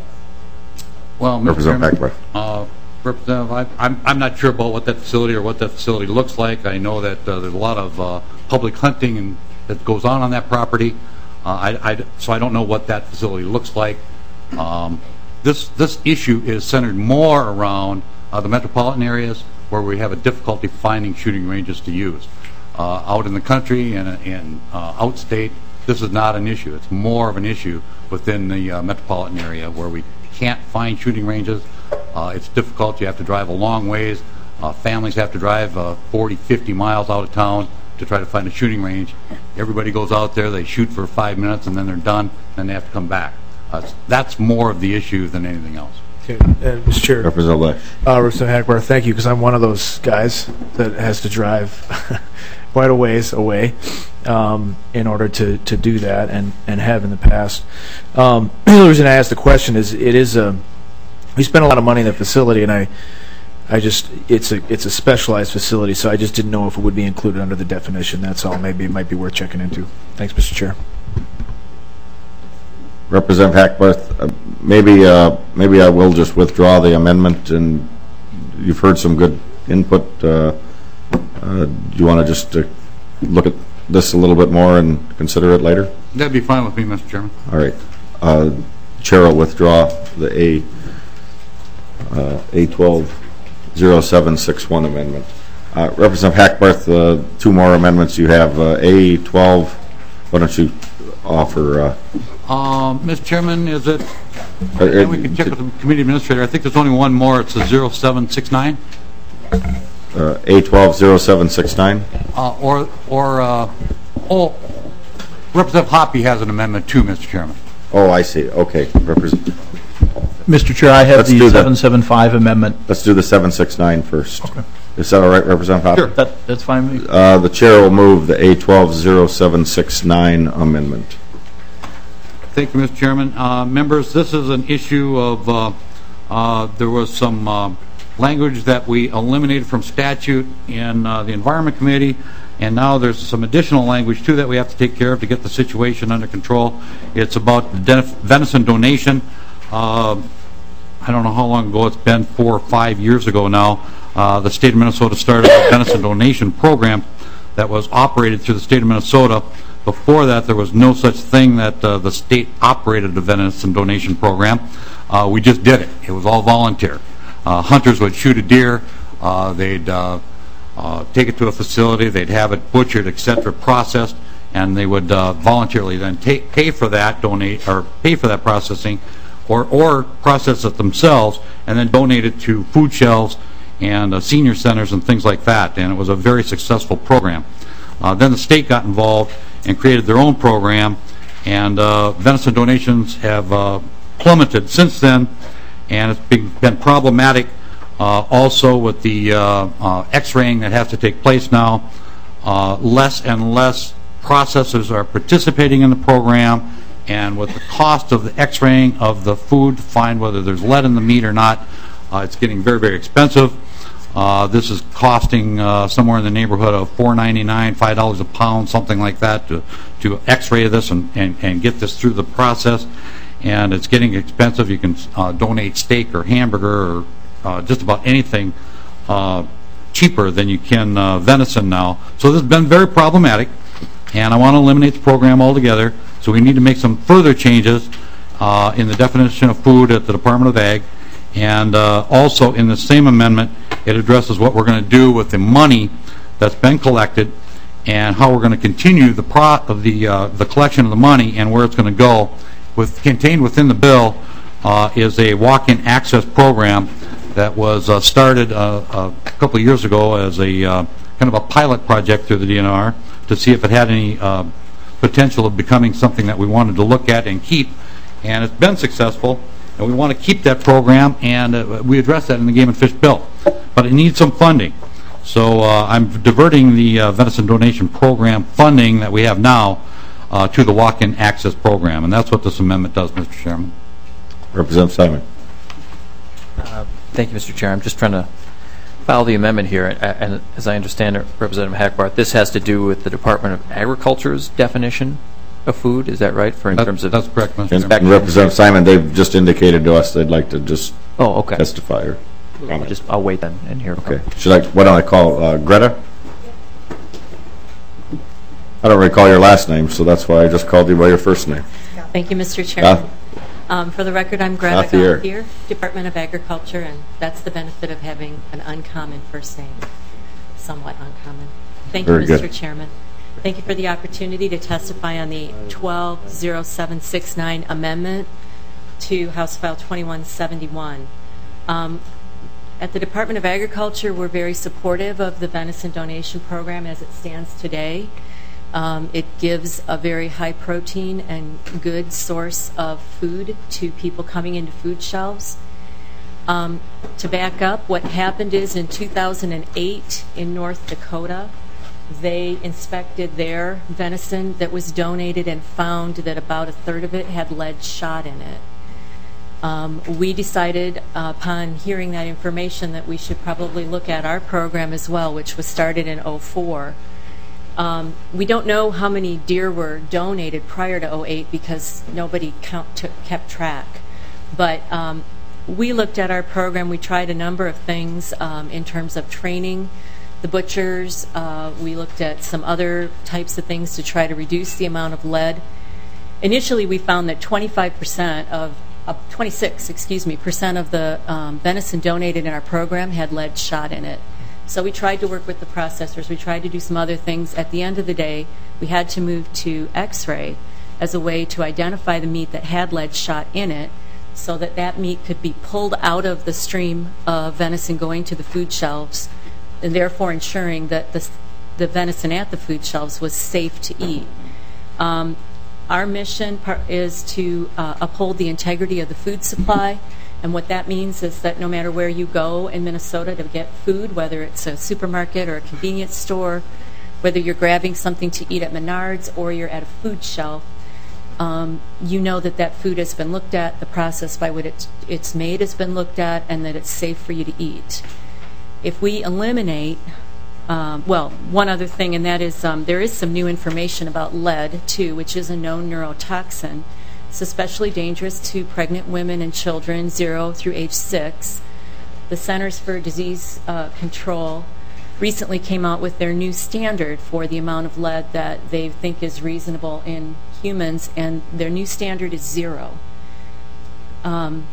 Well, Mister Representative Chairman, uh, Representative, I, I'm, I'm not sure about what that facility or what that facility looks like. I know that uh, there's a lot of uh, public hunting and that goes on on that property. Uh, I, I, so I don't know what that facility looks like. Um, this this issue is centered more around uh, the metropolitan areas where we have a difficulty finding shooting ranges to use. Uh, out in the country and, and uh, outstate, this is not an issue. It's more of an issue within the uh, metropolitan area where we can't find shooting ranges. Uh, it's difficult. You have to drive a long ways. Uh, families have to drive uh, forty, fifty miles out of town to try to find a shooting range. Everybody goes out there, they shoot for five minutes, and then they're done, and they have to come back. Uh, that's more of the issue than anything else. Okay, and Mister Chair, Representative Lesh? uh, Representative Hackbarth, thank you, because I'm one of those guys that has to drive quite a ways away um, in order to, to do that, and, and have in the past. Um, the reason I asked the question is it is a we spent a lot of money in the facility, and I I just it's a it's a specialized facility, so I just didn't know if it would be included under the definition. That's all. Maybe it might be worth checking into. Thanks, Mister Chair. Representative Hackworth, uh, maybe uh, maybe I will just withdraw the amendment, and you've heard some good input. Uh, uh, do you want to just uh, look at this a little bit more and consider it later? That'd be fine with me, Mister Chairman. All right. Uh, Chair will withdraw the A uh, A twelve oh seven six one amendment. Uh, Representative Hackworth, uh, two more amendments you have. Uh, A twelve, why don't you offer? Uh, Um, Mister Chairman, is it, uh, and we can check with the committee administrator, I think there's only one more, it's a zero seven six nine, uh, A twelve oh seven six nine? uh, or, or, uh, oh, Representative Hoppy has an amendment too, Mister Chairman. Oh, I see. Okay. Represent- Mister Chair, I have Let's do the that. seven seven five amendment. Let's do the seven six nine first. Okay. Is that all right, Representative Hoppy? Sure. That, that's fine with me. Uh, the chair will move the A twelve oh seven six nine amendment. Thank you, Mister Chairman. Uh, members, this is an issue of, uh, uh, there was some uh, language that we eliminated from statute in uh, the Environment Committee, and now there's some additional language, too, that we have to take care of to get the situation under control. It's about the venison donation. Uh, I don't know how long ago it's been, four or five years ago now. Uh, the state of Minnesota started a venison donation program that was operated through the state of Minnesota. Before that, there was no such thing that uh, the state operated a venison donation program. Uh, we just did it. It was all volunteer. Uh, hunters would shoot a deer. Uh, they'd uh, uh, take it to a facility. They'd have it butchered, et cetera, processed, and they would uh, voluntarily then take, pay for that donate or pay for that processing, or or process it themselves, and then donate it to food shelves and uh, senior centers and things like that. And it was a very successful program. Uh, then the state got involved and created their own program, and uh, venison donations have uh, plummeted since then, and it's been, been problematic uh, also with the uh, uh, x-raying that has to take place now. Uh, less and less processors are participating in the program, and with the cost of the x-raying of the food to find whether there's lead in the meat or not, uh, it's getting very, very expensive. Uh, this is costing uh, somewhere in the neighborhood of four ninety-nine, five dollars a pound, something like that, to to X-ray this and, and, and get this through the process. And it's getting expensive. You can uh, donate steak or hamburger or uh, just about anything uh, cheaper than you can uh, venison now. So this has been very problematic, and I want to eliminate the program altogether. So we need to make some further changes uh, in the definition of food at the Department of Ag, and uh, also in the same amendment, it addresses what we're going to do with the money that's been collected and how we're going to continue the pro of the uh, the collection of the money and where it's going to go. With contained within the bill uh, is a walk-in access program that was uh, started uh, a couple of years ago as a uh, kind of a pilot project through the D N R to see if it had any uh, potential of becoming something that we wanted to look at and keep. And it's been successful, and we want to keep that program, and uh, we address that in the Game and Fish bill. But it needs some funding. So uh, I'm diverting the uh, venison donation program funding that we have now uh, to the walk-in access program, and that's what this amendment does, Mister Chairman. Representative Simon. Uh, thank you, Mister Chair. I'm just trying to follow the amendment here, and as I understand it, Representative Hackbarth, this has to do with the Department of Agriculture's definition of food. Is that right? For in that, terms of that's correct, Mister And Representative Simon, they've just indicated to us they'd like to just oh, okay. testify or I'll just I'll wait then and hear. Okay. Should I? Why don't I call uh, Greta? I don't recall your last name, so that's why I just called you by your first name. Thank you, Mister Chairman. Uh, um, for the record, I'm Greta Gauthier. Gauthier, Department of Agriculture, and that's the benefit of having an uncommon first name, somewhat uncommon. Thank Very you, Mister good. Chairman. Thank you for the opportunity to testify on the twelve oh seven sixty-nine amendment to House File twenty-one seventy-one. Um, At the Department of Agriculture, we're very supportive of the venison donation program as it stands today. Um, it gives a very high protein and good source of food to people coming into food shelves. Um, to back up, what happened is in two thousand eight in North Dakota, they inspected their venison that was donated and found that about a third of it had lead shot in it. Um, we decided uh, upon hearing that information that we should probably look at our program as well, which was started in oh four. Um, we don't know how many deer were donated prior to oh eight because nobody count took, kept track. But um, we looked at our program. We tried a number of things um, in terms of training the butchers. Uh, we looked at some other types of things to try to reduce the amount of lead. Initially, we found that twenty-five percent of Uh, twenty-six, excuse me, percent of the um, venison donated in our program had lead shot in it. So we tried to work with the processors. We tried to do some other things. At the end of the day, we had to move to X-ray as a way to identify the meat that had lead shot in it so that that meat could be pulled out of the stream of venison going to the food shelves, and therefore ensuring that the, the venison at the food shelves was safe to eat. Um, Our mission is to uh, uphold the integrity of the food supply, and what that means is that no matter where you go in Minnesota to get food, whether it's a supermarket or a convenience store, whether you're grabbing something to eat at Menards or you're at a food shelf, um, you know that that food has been looked at, the process by which it's, it's made has been looked at, and that it's safe for you to eat. If we eliminate Um, well, one other thing, and that is um, there is some new information about lead, too, which is a known neurotoxin. It's especially dangerous to pregnant women and children, zero through age six. The Centers for Disease uh, Control recently came out with their new standard for the amount of lead that they think is reasonable in humans, and their new standard is zero. Um,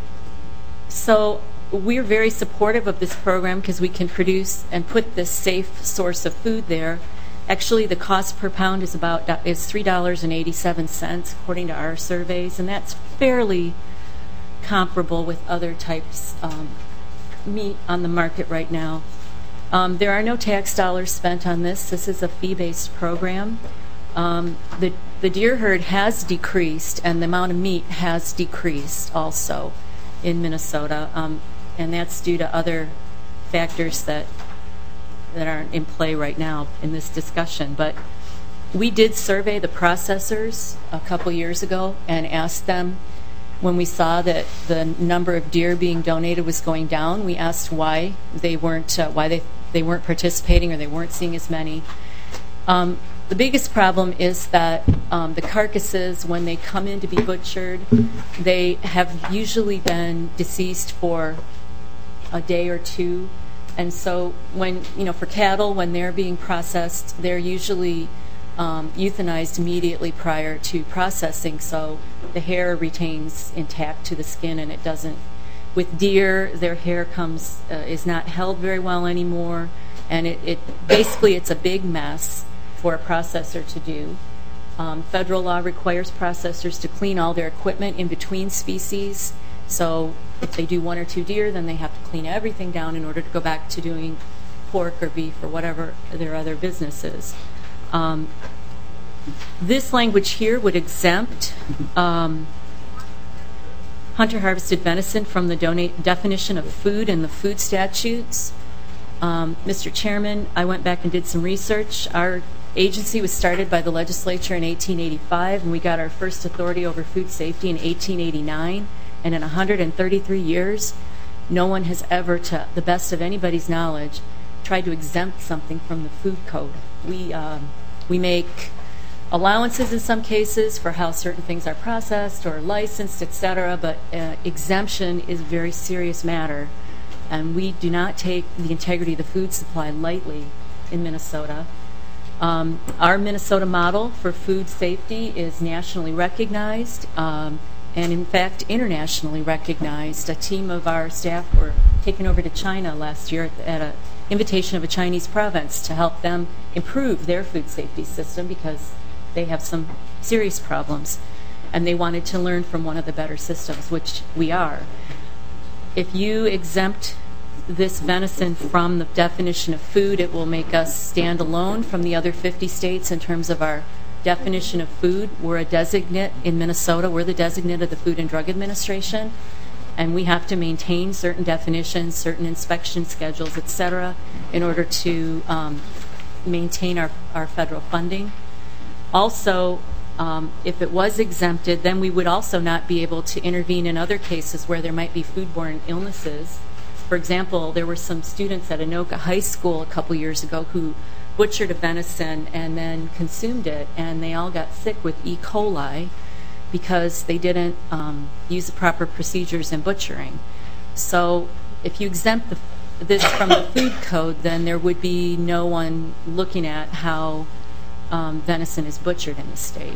so we're very supportive of this program because we can produce and put this safe source of food there. Actually, the cost per pound is about is three dollars and eighty-seven cents according to our surveys, and that's fairly comparable with other types um, meat on the market right now. Um, there are no tax dollars spent on this. This is a fee-based program. Um, the the deer herd has decreased, and the amount of meat has decreased also in Minnesota. Um, and that's due to other factors that that aren't in play right now in this discussion. But we did survey the processors a couple years ago and asked them, when we saw that the number of deer being donated was going down, we asked why they weren't uh, why they they weren't participating or they weren't seeing as many. Um, the biggest problem is that um, the carcasses, when they come in to be butchered, they have usually been deceased for a day or two And so when, you know, for cattle, when they're being processed, they're usually um, euthanized immediately prior to processing, so the hair retains intact to the skin and it doesn't. With deer, their hair comes uh, is not held very well anymore, and it, it basically it's a big mess for a processor to do. Um, federal law requires processors to clean all their equipment in between species. So if they do one or two deer, then they have to clean everything down in order to go back to doing pork or beef or whatever their other business is. Um, this language here would exempt um, hunter-harvested venison from the donate definition of food in the food statutes. Um, Mister Chairman, I went back and did some research. Our agency was started by the legislature in eighteen eighty-five, and we got our first authority over food safety in eighteen eighty-nine. And in one hundred thirty-three years, no one has ever, to the best of anybody's knowledge, tried to exempt something from the food code. We um, we make allowances in some cases for how certain things are processed or licensed, et cetera, but uh, exemption is a very serious matter, and we do not take the integrity of the food supply lightly in Minnesota. Um, our Minnesota model for food safety is nationally recognized, um, and in fact internationally recognized. A team of our staff were taken over to China last year at an invitation of a Chinese province to help them improve their food safety system because they have some serious problems, and they wanted to learn from one of the better systems, which we are. If you exempt this venison from the definition of food, it will make us stand alone from the other fifty states in terms of our definition of food. We're a designate in Minnesota. We're the designate of the Food and Drug Administration, and we have to maintain certain definitions, certain inspection schedules, et cetera, in order to um, maintain our, our federal funding. Also, um, if it was exempted, then we would also not be able to intervene in other cases where there might be foodborne illnesses. For example, there were some students at Anoka High School a couple years ago who butchered a venison and then consumed it, and they all got sick with E. coli because they didn't um, use the proper procedures in butchering. So if you exempt the, this from the food code, then there would be no one looking at how um, venison is butchered in the state.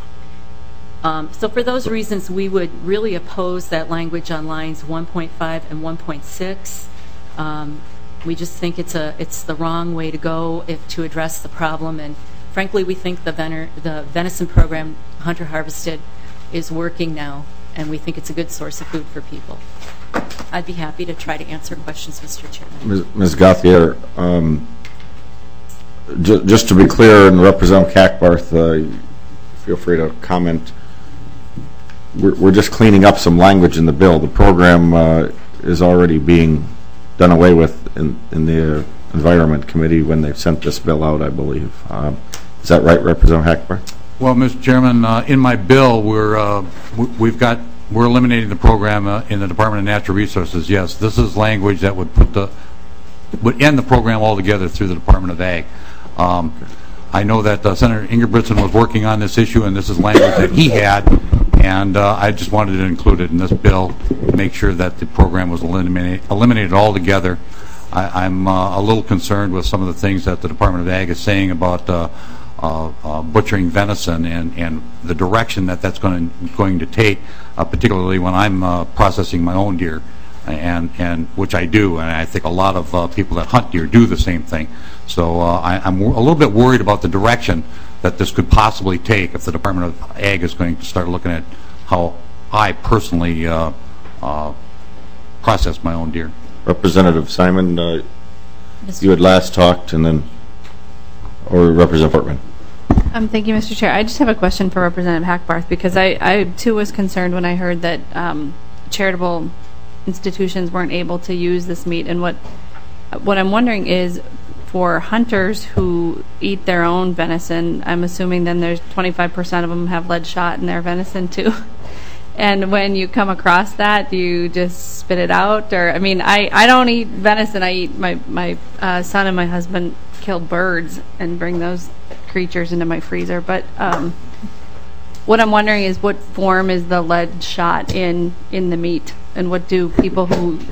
Um, so for those reasons, we would really oppose that language on lines one point five and one point six. Um, we just think it's a it's the wrong way to go if to address the problem, and frankly, we think the, vener, the venison program, Hunter Harvested, is working now, and we think it's a good source of food for people. I'd be happy to try to answer questions, Mister Chairman. Miz Miz Gauthier, um, ju just to be clear, and Representative Hackbarth, uh, feel free to comment. We're, we're just cleaning up some language in the bill. The program uh, is already being done away with in, in the Environment Committee when they sent this bill out, I believe. Um, is that right, Representative Hackbarth? Well, Mister Chairman, uh, in my bill, we're uh, we've got we're eliminating the program uh, in the Department of Natural Resources. Yes, this is language that would put the would end the program altogether through the Department of Ag. Um, I know that uh, Senator Ingebrigtsen was working on this issue, and this is language that he had, and uh, I just wanted to include it in this bill to make sure that the program was eliminated, eliminated altogether. I, I'm uh, a little concerned with some of the things that the Department of Ag is saying about uh, uh, uh, butchering venison and, and the direction that that's going to, going to take, uh, particularly when I'm uh, processing my own deer, and, and which I do, and I think a lot of uh, people that hunt deer do the same thing. So uh, I, I'm a little bit worried about the direction that this could possibly take if the Department of Ag is going to start looking at how I personally uh, uh, process my own deer. Representative Simon, uh, you had last talked, and then, or Representative Portman. Um, thank you, Mister Chair. I just have a question for Representative Hackbarth, because I, I too was concerned when I heard that um, charitable institutions weren't able to use this meat. And what what I'm wondering is, for hunters who eat their own venison, I'm assuming then there's twenty-five percent of them have lead shot in their venison too. And when you come across that, do you just spit it out? Or, I mean, I, I don't eat venison. I eat, my, my uh, son and my husband kill birds and bring those creatures into my freezer. But um, what I'm wondering is, what form is the lead shot in, in the meat? And what do people who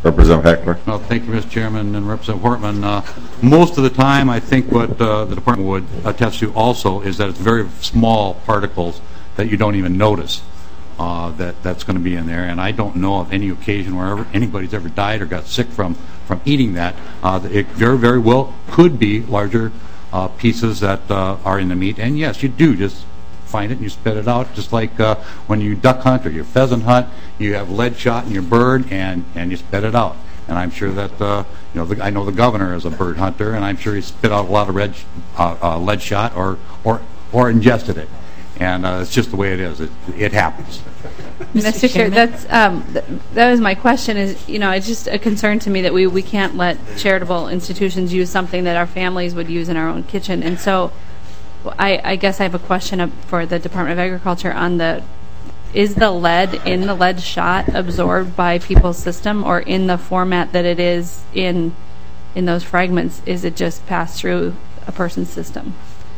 Representative Hackler. Well, thank you, Mister Chairman, and Representative Hortman. Uh, most of the time, I think what uh, the department would attest to also is that it's very small particles that you don't even notice uh, that that's going to be in there. And I don't know of any occasion where ever, anybody's ever died or got sick from from eating that. Uh, it very, very well could be larger uh, pieces that uh, are in the meat. And yes, you do just find it and you spit it out, just like uh, when you duck hunt or you pheasant hunt, you have lead shot in your bird and, and you spit it out. And I'm sure that, uh, you know, the, I know the governor is a bird hunter, and I'm sure he spit out a lot of red, uh, uh, lead shot or, or, or ingested it. And uh, it's just the way it is. It, it happens. Mister Chair, that's um, th that was my question. Is you know, it's just a concern to me that we we can't let charitable institutions use something that our families would use in our own kitchen, and so. I, I guess I have a question for the Department of Agriculture on the, is the lead in the lead shot absorbed by people's system, or in the format that it is in in those fragments, is it just passed through a person's system?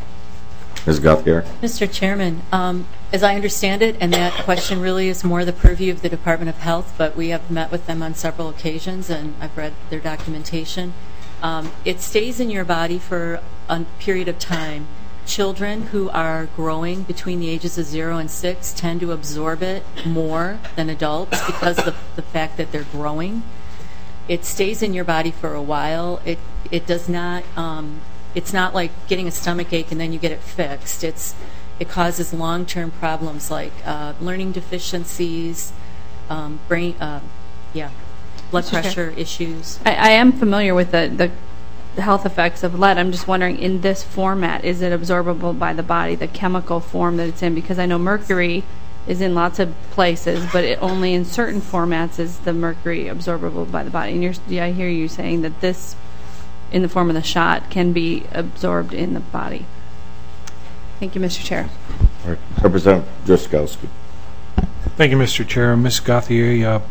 Miz Gauthier. Mister Chairman, um, as I understand it, and that question really is more the purview of the Department of Health, but we have met with them on several occasions, and I've read their documentation. Um, it stays in your body for a period of time. Children who are growing between the ages of zero and six tend to absorb it more than adults because of the fact that they're growing. It stays in your body for a while. It it does not. Um, it's not like getting a stomach ache and then you get it fixed. It's it causes long-term problems like uh, learning deficiencies, um, brain, uh, yeah, blood pressure Okay. issues. I, I am familiar with the the. the health effects of lead. I'm just wondering, in this format, is it absorbable by the body, the chemical form that it's in? Because I know mercury is in lots of places, but it only in certain formats is the mercury absorbable by the body. And you're, yeah, I hear you saying that this, in the form of the shot, can be absorbed in the body. Thank you, Mister Chair. All right. Representative Driscollowski. Thank you, Mister Chair. Miz Gauthier, uh,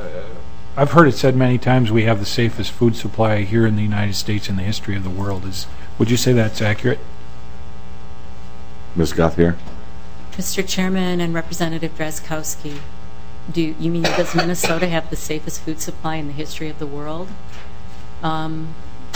I've heard it said many times we have the safest food supply here in the United States in the history of the world. Is would you say that's accurate? Miz Gauthier. Mister Chairman and Representative Drazkowski, do you mean does Minnesota have the safest food supply in the history of the world? Um,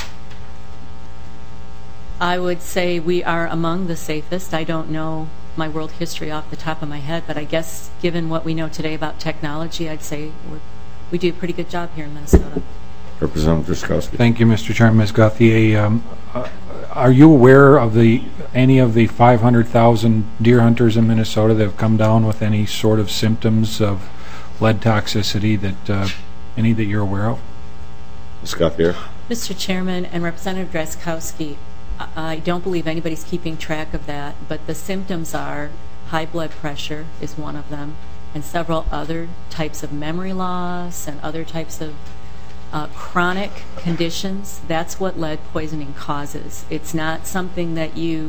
I would say we are among the safest. I don't know my world history off the top of my head, but I guess given what we know today about technology, I'd say we're We do a pretty good job here in Minnesota. Representative Driscollowski. Thank you, Mister Chairman. Miz Gauthier, um, uh, are you aware of the any of the five hundred thousand deer hunters in Minnesota that have come down with any sort of symptoms of lead toxicity, that uh, any that you're aware of? Miz Gauthier. Mister Chairman and Representative Drazkowski, I don't believe anybody's keeping track of that, but the symptoms are high blood pressure is one of them, and several other types of memory loss and other types of uh, chronic conditions. That's what lead poisoning causes. It's not something that you,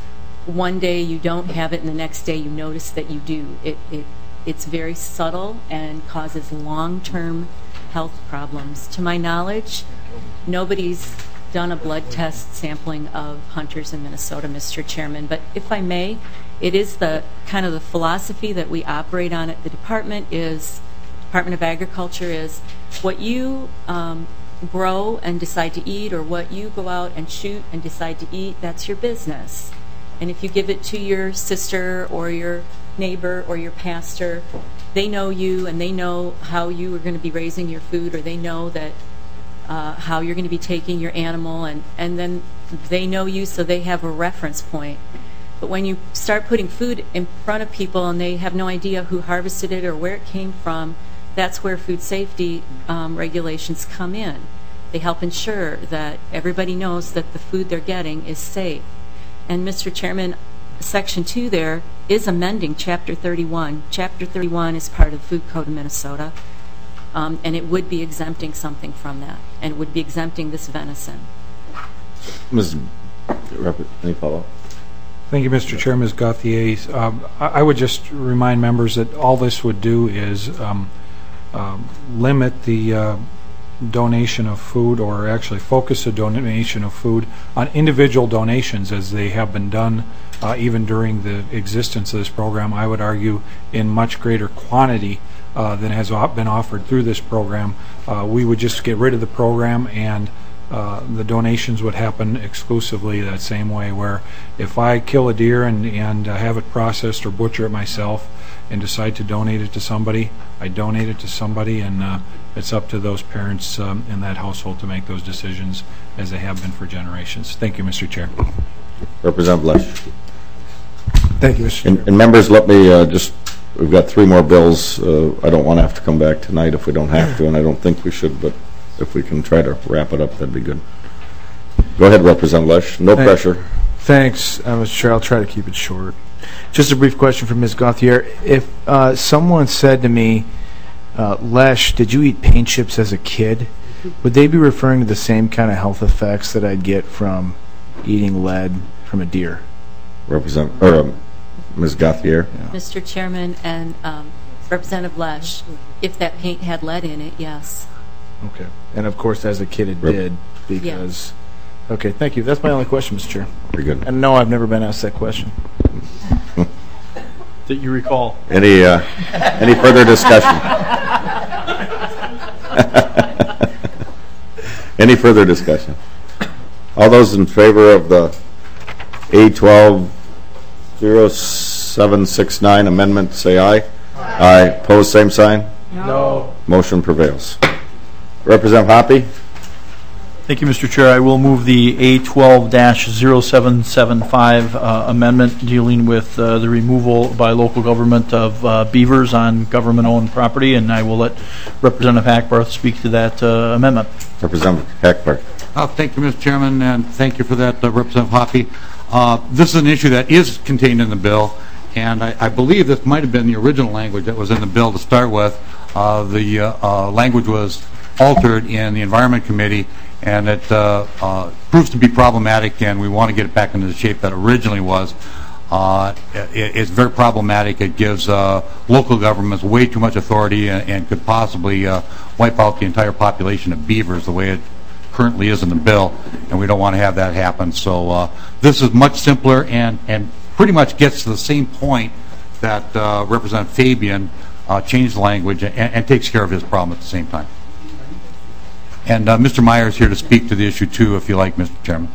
one day you don't have it and the next day you notice that you do. It, it, it's very subtle and causes long-term health problems. To my knowledge, nobody's done a blood test sampling of hunters in Minnesota, Mister Chairman, but if I may, it is the kind of the philosophy that we operate on at the department is, Department of Agriculture is, what you um, grow and decide to eat, or what you go out and shoot and decide to eat, that's your business. And if you give it to your sister or your neighbor or your pastor, they know you and they know how you are going to be raising your food, or they know that uh, how you're going to be taking your animal, and, and then they know you, so they have a reference point. But when you start putting food in front of people and they have no idea who harvested it or where it came from, that's where food safety um, regulations come in. They help ensure that everybody knows that the food they're getting is safe. And Mister Chairman, Section two there is amending Chapter thirty-one. Chapter thirty-one is part of the Food Code of Minnesota, um, and it would be exempting something from that, and it would be exempting this venison. Miz Any follow-up? Thank you, Mister Chair. Miz Gauthier, um, I, I would just remind members that all this would do is um, um, limit the uh, donation of food, or actually focus a donation of food on individual donations, as they have been done uh, even during the existence of this program. I would argue in much greater quantity uh, than has been offered through this program. Uh, we would just get rid of the program, and uh, the donations would happen exclusively that same way, where if I kill a deer and, and uh, have it processed or butcher it myself and decide to donate it to somebody, I donate it to somebody, and uh, it's up to those parents um, in that household to make those decisions, as they have been for generations. Thank you, Mister Chair. Representative Lesh. Thank you, Mister Chair. And, and members, let me uh, just, we've got three more bills. Uh, I don't want to have to come back tonight if we don't have to, and I don't think we should, but if we can try to wrap it up, that'd be good. Go ahead, Representative Lesh. No Thank, pressure. Thanks, uh, Mister Chair. I'll try to keep it short. Just a brief question for Miz Gauthier. If uh, someone said to me, uh, Lesh, did you eat paint chips as a kid? Would they be referring to the same kind of health effects that I'd get from eating lead from a deer? Represent, or um, Miz Gauthier. Yeah. Mister Chairman and um, Representative Lesh, if that paint had lead in it, yes. Okay. And of course, as a kid, it Rep did because. Yeah. Okay. Thank you. That's my only question, Mister Chair. Very good. And no, I've never been asked that question. That you recall. Any uh, any further discussion? Any further discussion? All those in favor of the A twelve oh seven six nine amendment, say aye. Aye. Aye. Pose same sign. No. Motion prevails. Representative Hoppe. Thank you, Mister Chair. I will move the A twelve dash oh seven seven five uh, amendment dealing with uh, the removal by local government of uh, beavers on government-owned property, and I will let Representative Hackbarth speak to that uh, amendment. Representative Hackbarth. Uh, thank you, Mister Chairman, and thank you for that, uh, Representative Hoppe. Uh, this is an issue that is contained in the bill, and I, I believe this might have been the original language that was in the bill to start with. Uh, the uh, uh, language was altered in the Environment Committee, and it uh, uh, proves to be problematic, and we want to get it back into the shape that originally was. Uh, it, it's very problematic. It gives uh, local governments way too much authority and, and could possibly uh, wipe out the entire population of beavers the way it currently is in the bill, and we don't want to have that happen. So uh, this is much simpler and, and pretty much gets to the same point that uh, Representative Fabian uh, changed the language and, and takes care of his problem at the same time. And uh, Mister Meyer is here to speak to the issue too, if you like, Mister Chairman.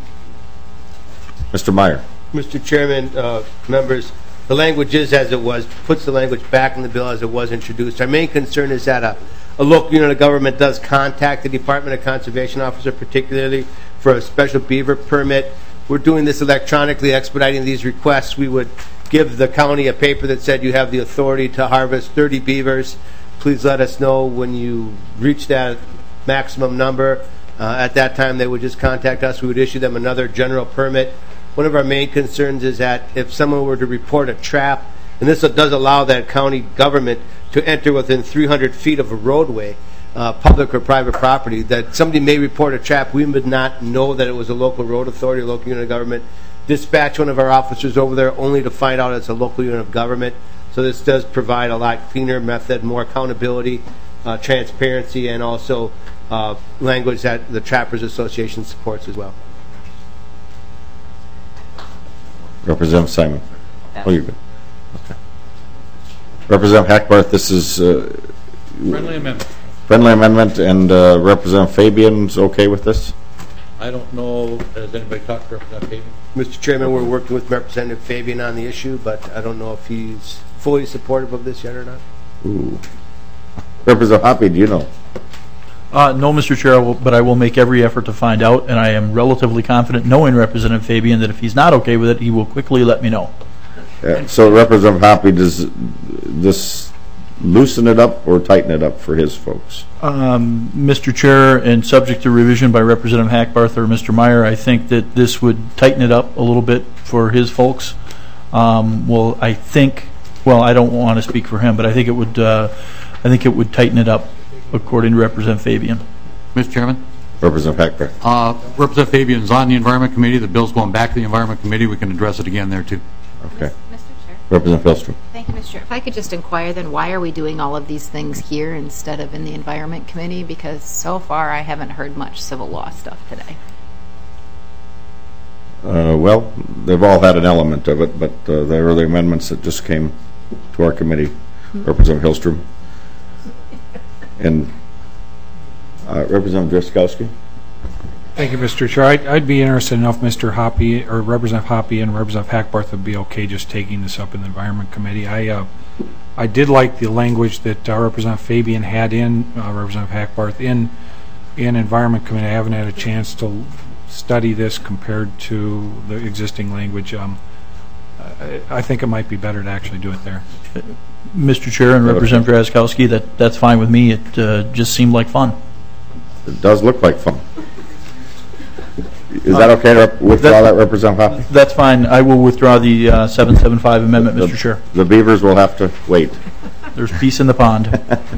Mister Meyer. Mister Chairman, uh, members, the language is as it was, puts the language back in the bill as it was introduced. Our main concern is that a, a local unit of government does contact the Department of Conservation officer, particularly for a special beaver permit. We're doing this electronically, expediting these requests. We would give the county a paper that said you have the authority to harvest thirty beavers. Please let us know when you reach that maximum number. Uh, at that time, they would just contact us. We would issue them another general permit. One of our main concerns is that if someone were to report a trap, and this does allow that county government to enter within three hundred feet of a roadway, uh, public or private property, that somebody may report a trap, we would not know that it was a local road authority, a local unit of government, dispatch one of our officers over there only to find out it's a local unit of government. So this does provide a lot cleaner method, more accountability, uh, transparency, and also uh, language that the Trappers Association supports as well. Representative Simon. Oh, you're good. Okay. Representative Hackbarth, this is uh, Friendly amendment. Friendly amendment, and uh, Representative Fabian's okay with this? I don't know, has anybody talked to Representative Fabian? Mister Chairman, we're working with Representative Fabian on the issue, but I don't know if he's fully supportive of this yet or not. Ooh. Representative Hoppe, do you know? Uh, no, Mister Chair, I will, but I will make every effort to find out, and I am relatively confident, knowing Representative Fabian, that if he's not okay with it, he will quickly let me know. Yeah, so Representative Hoppe, does this loosen it up or tighten it up for his folks? Um, Mister Chair, and subject to revision by Representative Hackbarth or Mister Meyer, I think that this would tighten it up a little bit for his folks. Um, well, I think, well, I don't want to speak for him, but I think it would, uh, I think it would tighten it up, according to Representative Fabian. Mister Chairman? Representative Hackbarth. Uh, Representative Fabian is on the Environment Committee. The bill's going back to the Environment Committee. We can address it again there, too. Okay. Mister Chair? Representative Hillstrom. Thank you, Mister Chair. If I could just inquire, then why are we doing all of these things here instead of in the Environment Committee? Because so far I haven't heard much civil law stuff today. Uh, well, they've all had an element of it, but uh, there are the amendments that just came to our committee. Mm-hmm. Representative Hillstrom. And uh, Representative Drazkowski. Thank you, Mister Chair. I'd, I'd be interested enough if Mister Hoppe or Representative Hoppe and Representative Hackbarth would be okay just taking this up in the Environment Committee. I uh, I did like the language that uh, Representative Fabian had in, uh, Representative Hackbarth, in, in Environment Committee. I haven't had a chance to study this compared to the existing language. Um, I, I think it might be better to actually do it there. Mister Chair and Representative Drazkowski, that, that's fine with me. It uh, just seemed like fun. It does look like fun. Is that okay to withdraw that, that Representative Hoppe? That's fine. I will withdraw the uh, seven seven five amendment, the, Mister Chair. The beavers will have to wait. There's peace in the pond.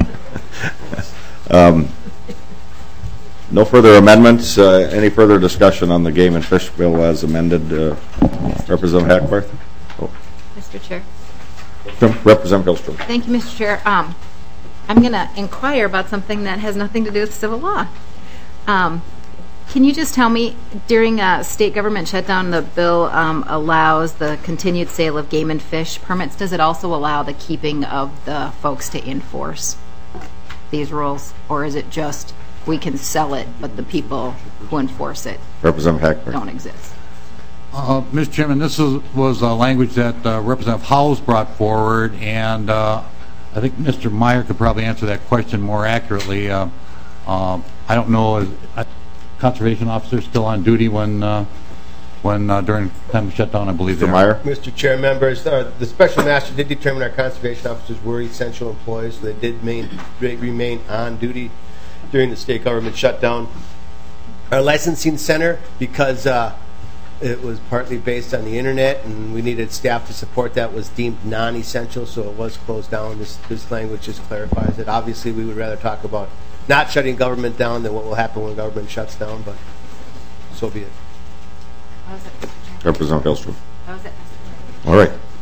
um, no further amendments. Uh, any further discussion on the game and fish bill as amended? Uh, Representative Hackbarth? Oh. Mister Chair. Representative Hillstrom. Thank you, Mister Chair. Um, I'm going to inquire about something that has nothing to do with civil law. Um, Can you just tell me, during a state government shutdown, the bill um, allows the continued sale of game and fish permits. Does it also allow the keeping of the folks to enforce these rules? Or is it just we can sell it, but the people who enforce it Representative Hackbarth. don't exist? Uh, Mister Chairman, this is, was a language that uh, Representative Howes brought forward, and uh, I think Mister Meyer could probably answer that question more accurately. Uh, uh, I don't know. Is, I, Conservation officer still on duty when uh, when uh, during time of shutdown, I believe. Mister Meyer? Mister Chair, members, uh, the special master did determine our conservation officers were essential employees, so they did main, remain on duty during the state government shutdown. Our licensing center, because uh, it was partly based on the internet and we needed staff to support that, was deemed non-essential, so it was closed down. This, this language just clarifies it. Obviously, we would rather talk about not shutting government down than what will happen when government shuts down, but so be it. That was it, Representative Hillstrom. That was it, All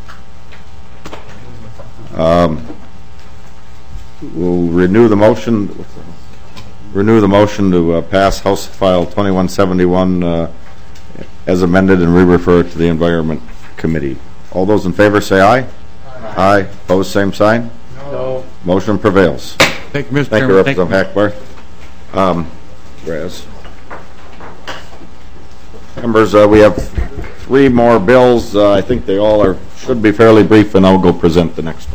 right. Um, we'll renew the motion. Renew the motion to uh, pass House File twenty-one seventy-one uh, as amended and re-refer it to the Environment Committee. All those in favor say aye. Aye. Aye. Opposed, same sign. No. Motion prevails. Thank you, Mister Thank Chairman. you, Representative Hackbarth. Um, Raz. Members, uh, we have three more bills. Uh, I think they all are should be fairly brief, and I'll go present the next one.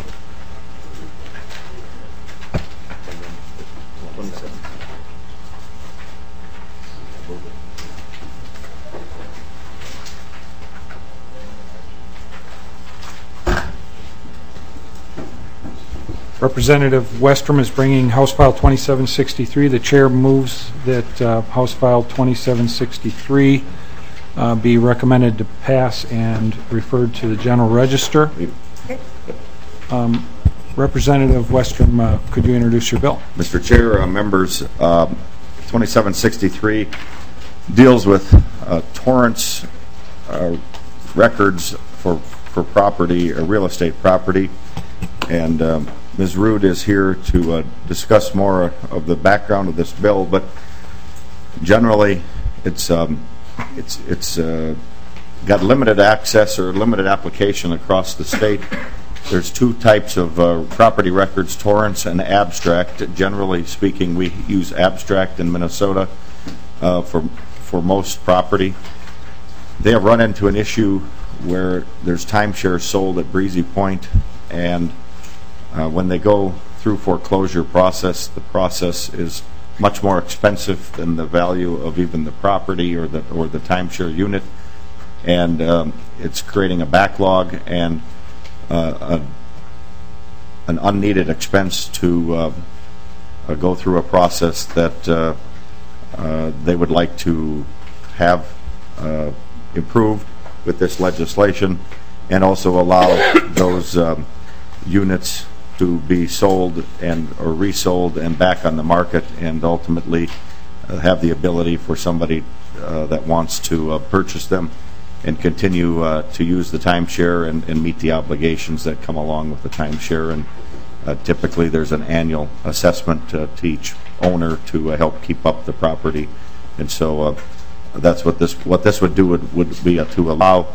Representative Westrom is bringing House File twenty-seven sixty-three. The chair moves that uh, House File twenty-seven sixty-three uh, be recommended to pass and referred to the General Register. Um, Representative Westrom, uh, could you introduce your bill? Mister Chair, uh, members, uh, twenty-seven sixty-three deals with uh, Torrance uh, records for for property, uh, real estate property, and um, Miz Rood is here to uh, discuss more of the background of this bill, but generally it's um, it's it's uh, got limited access or limited application across the state. There's two types of uh, property records, Torrance and abstract. Generally speaking, we use abstract in Minnesota uh, for for most property. They have run into an issue where there's timeshare sold at Breezy Point, and Uh, when they go through foreclosure process, the process is much more expensive than the value of even the property or the or the timeshare unit, and um, it's creating a backlog and uh, a, an unneeded expense to uh, uh, go through a process that uh, uh, they would like to have uh, improved with this legislation, and also allow those um, units to be sold and or resold and back on the market, and ultimately uh, have the ability for somebody uh, that wants to uh, purchase them and continue uh, to use the timeshare and, and meet the obligations that come along with the timeshare. And uh, typically there's an annual assessment uh, to each owner to uh, help keep up the property. And so uh, that's what this what this would do would, would be uh, to allow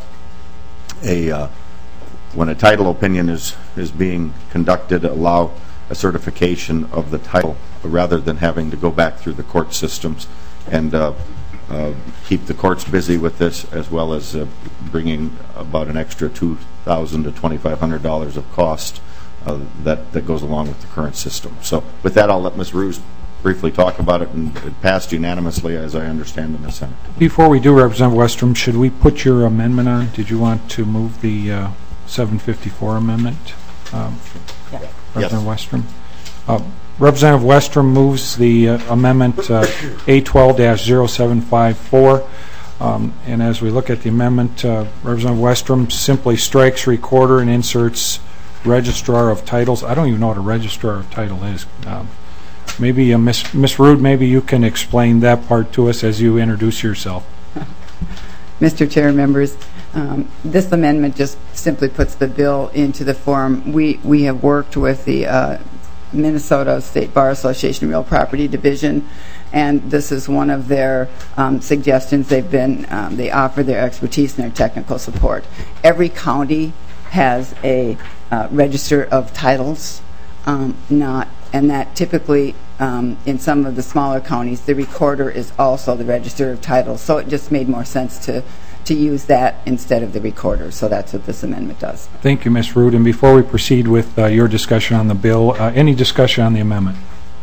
a uh, when a title opinion is is being conducted, allow a certification of the title rather than having to go back through the court systems and uh, uh, keep the courts busy with this, as well as uh, bringing about an extra two thousand to twenty-five hundred dollars of cost uh, that that goes along with the current system. So with that, I'll let Miz Ruse briefly talk about it, and it passed unanimously, as I understand, in the Senate. Before we do, Representative Westrom, should we put your amendment on? Did you want to move the uh, seven fifty-four amendment? Um, Yeah. Representative Westrom. Uh, Representative Westrom moves the uh, amendment uh, A twelve dash zero seven five four. Um, and as we look at the amendment, uh, Representative Westrom simply strikes recorder and inserts registrar of titles. I don't even know what a registrar of title is. Um, maybe uh, Miz Miz Rude, maybe you can explain that part to us as you introduce yourself. Mister Chair, members, um, this amendment just simply puts the bill into the form. We we have worked with the uh, Minnesota State Bar Association Real Property Division, and this is one of their um, suggestions. They've been um, they offer their expertise and their technical support. Every county has a uh, register of titles, um, not and that typically um, in some of the smaller counties, the recorder is also the register of titles. So it just made more sense to to use that instead of the recorder. So that's what this amendment does. Thank you, Miz Rude. And before we proceed with uh, your discussion on the bill, uh, any discussion on the amendment?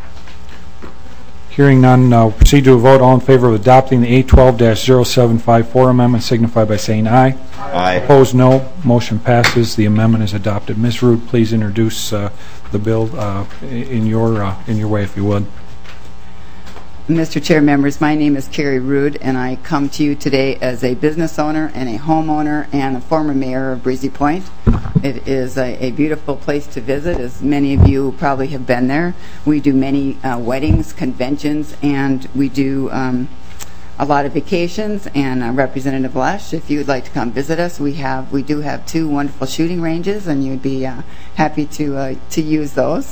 Hearing none, uh, proceed to a vote. All in favor of adopting the A twelve dash zero seven five four amendment signify by saying aye. Aye. Opposed, no. Motion passes. The amendment is adopted. Miz Rude, please introduce uh, the bill uh, in your uh, in your way, if you would. Mister Chair, members, my name is Carrie Rude, and I come to you today as a business owner and a homeowner and a former mayor of Breezy Point. It is a, a beautiful place to visit, as many of you probably have been there. We do many uh, weddings, conventions, and we do um, a lot of vacations. And uh, Representative Lesh, if you would like to come visit us, we have we do have two wonderful shooting ranges, and you'd be uh, happy to uh, to use those.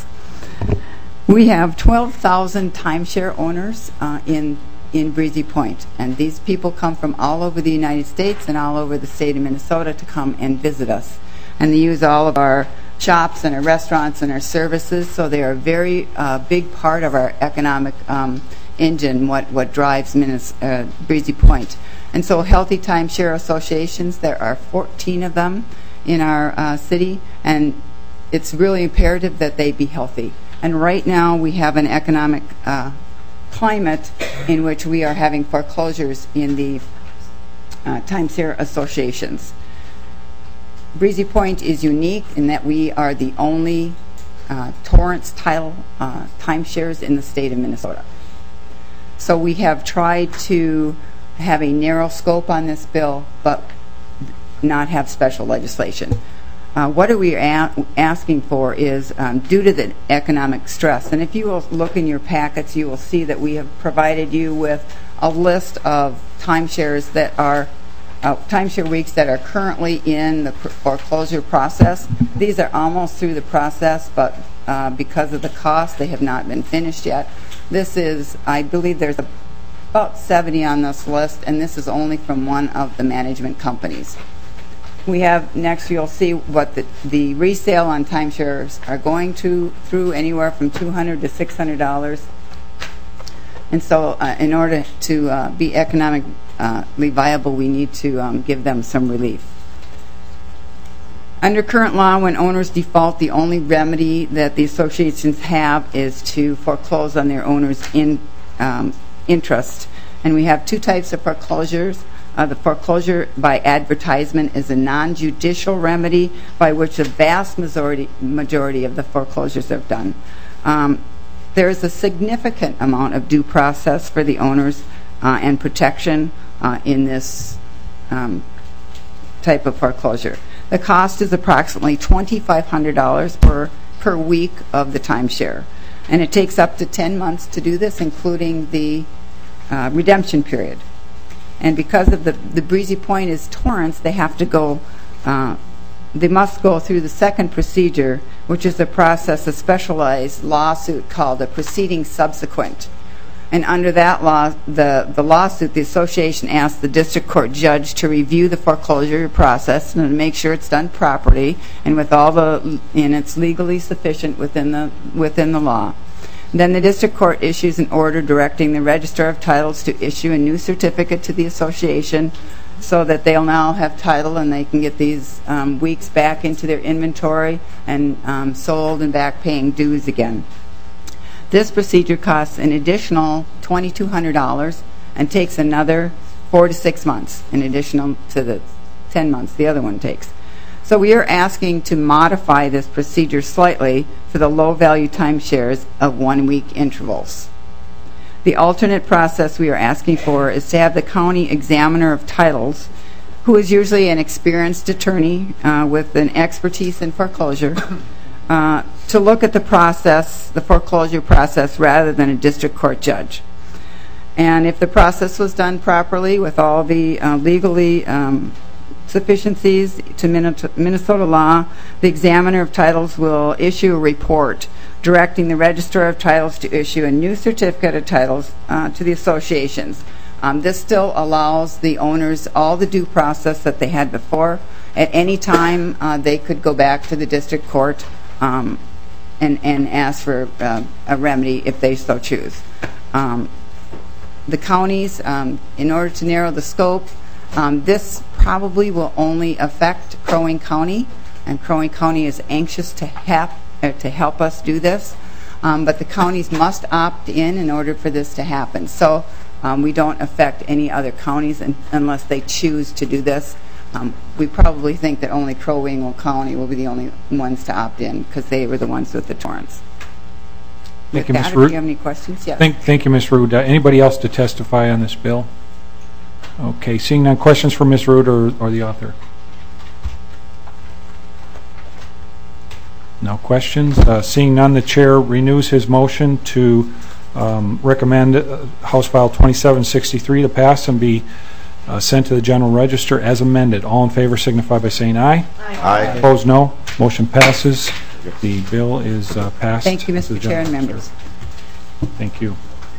We have twelve thousand timeshare owners uh, in in Breezy Point, and these people come from all over the United States and all over the state of Minnesota to come and visit us. And they use all of our shops and our restaurants and our services, so they are a very uh, big part of our economic um, engine, what, what drives Minnes uh, Breezy Point. And so healthy timeshare associations, there are fourteen of them in our uh, city, and it's really imperative that they be healthy. And right now we have an economic uh, climate in which we are having foreclosures in the uh, timeshare associations. Breezy Point is unique in that we are the only uh, Torrance title uh, timeshares in the state of Minnesota. So we have tried to have a narrow scope on this bill, but not have special legislation. Uh, what are we a asking for is um, due to the economic stress. And if you will look in your packets, you will see that we have provided you with a list of timeshares that are uh, timeshare weeks that are currently in the foreclosure process. These are almost through the process, but uh, because of the cost, they have not been finished yet. This is, I believe there's about seventy on this list, and this is only from one of the management companies. We have, next you'll see what the, the resale on timeshares are going to through anywhere from two hundred dollars to six hundred dollars. And so uh, in order to uh, be economically viable, we need to um, give them some relief. Under current law, when owners default, the only remedy that the associations have is to foreclose on their owners' in, um, interest. And we have two types of foreclosures. Uh, the foreclosure by advertisement is a non-judicial remedy by which the vast majority, majority of the foreclosures are done. Um, there is a significant amount of due process for the owners uh, and protection uh, in this um, type of foreclosure. The cost is approximately twenty-five hundred dollars per, per week of the timeshare. And it takes up to ten months to do this, including the uh, redemption period. And because of the, the Breezy Point is Torrance, they have to go, uh, they must go through the second procedure, which is a process, a specialized lawsuit called a proceeding subsequent. And under that law, the, the lawsuit, the association asked the district court judge to review the foreclosure process and to make sure it's done properly and with all the, and it's legally sufficient within the, within the law. Then the district court issues an order directing the Register of Titles to issue a new certificate to the association so that they'll now have title and they can get these um, weeks back into their inventory and um, sold and back paying dues again. This procedure costs an additional two thousand two hundred dollars and takes another four to six months in addition to the ten months the other one takes. So we are asking to modify this procedure slightly for the low-value timeshares of one-week intervals. The alternate process we are asking for is to have the county examiner of titles, who is usually an experienced attorney uh, with an expertise in foreclosure, uh, to look at the process, the foreclosure process, rather than a district court judge. And if the process was done properly with all the uh, legally um, sufficiencies to Minnesota law, the examiner of titles will issue a report directing the Register of Titles to issue a new certificate of titles uh, to the associations. Um, this still allows the owners all the due process that they had before. At any time, uh, they could go back to the district court um, and, and ask for uh, a remedy if they so choose. Um, the counties, um, in order to narrow the scope, um, this probably will only affect Crow Wing County, and Crow Wing County is anxious to help, uh, to help us do this. Um, but the counties must opt in in order for this to happen. So um, we don't affect any other counties in, unless they choose to do this. Um, we probably think that only Crow Wing County will be the only ones to opt in because they were the ones with the torrents. Thank With you, that, Miz if Root. you have any questions? Yes. Thank, thank you, Miz Root. Uh, anybody else to testify on this bill? Okay, seeing none, questions for Miz Root or, or the author? No questions. Uh, seeing none, the chair renews his motion to um, recommend uh, House File twenty-seven sixty-three to pass and be uh, sent to the General Register as amended. All in favor signify by saying aye. Aye. Aye. Opposed, no. Motion passes. The bill is uh, passed. Thank you, Mister Chair and Register. members. Thank you.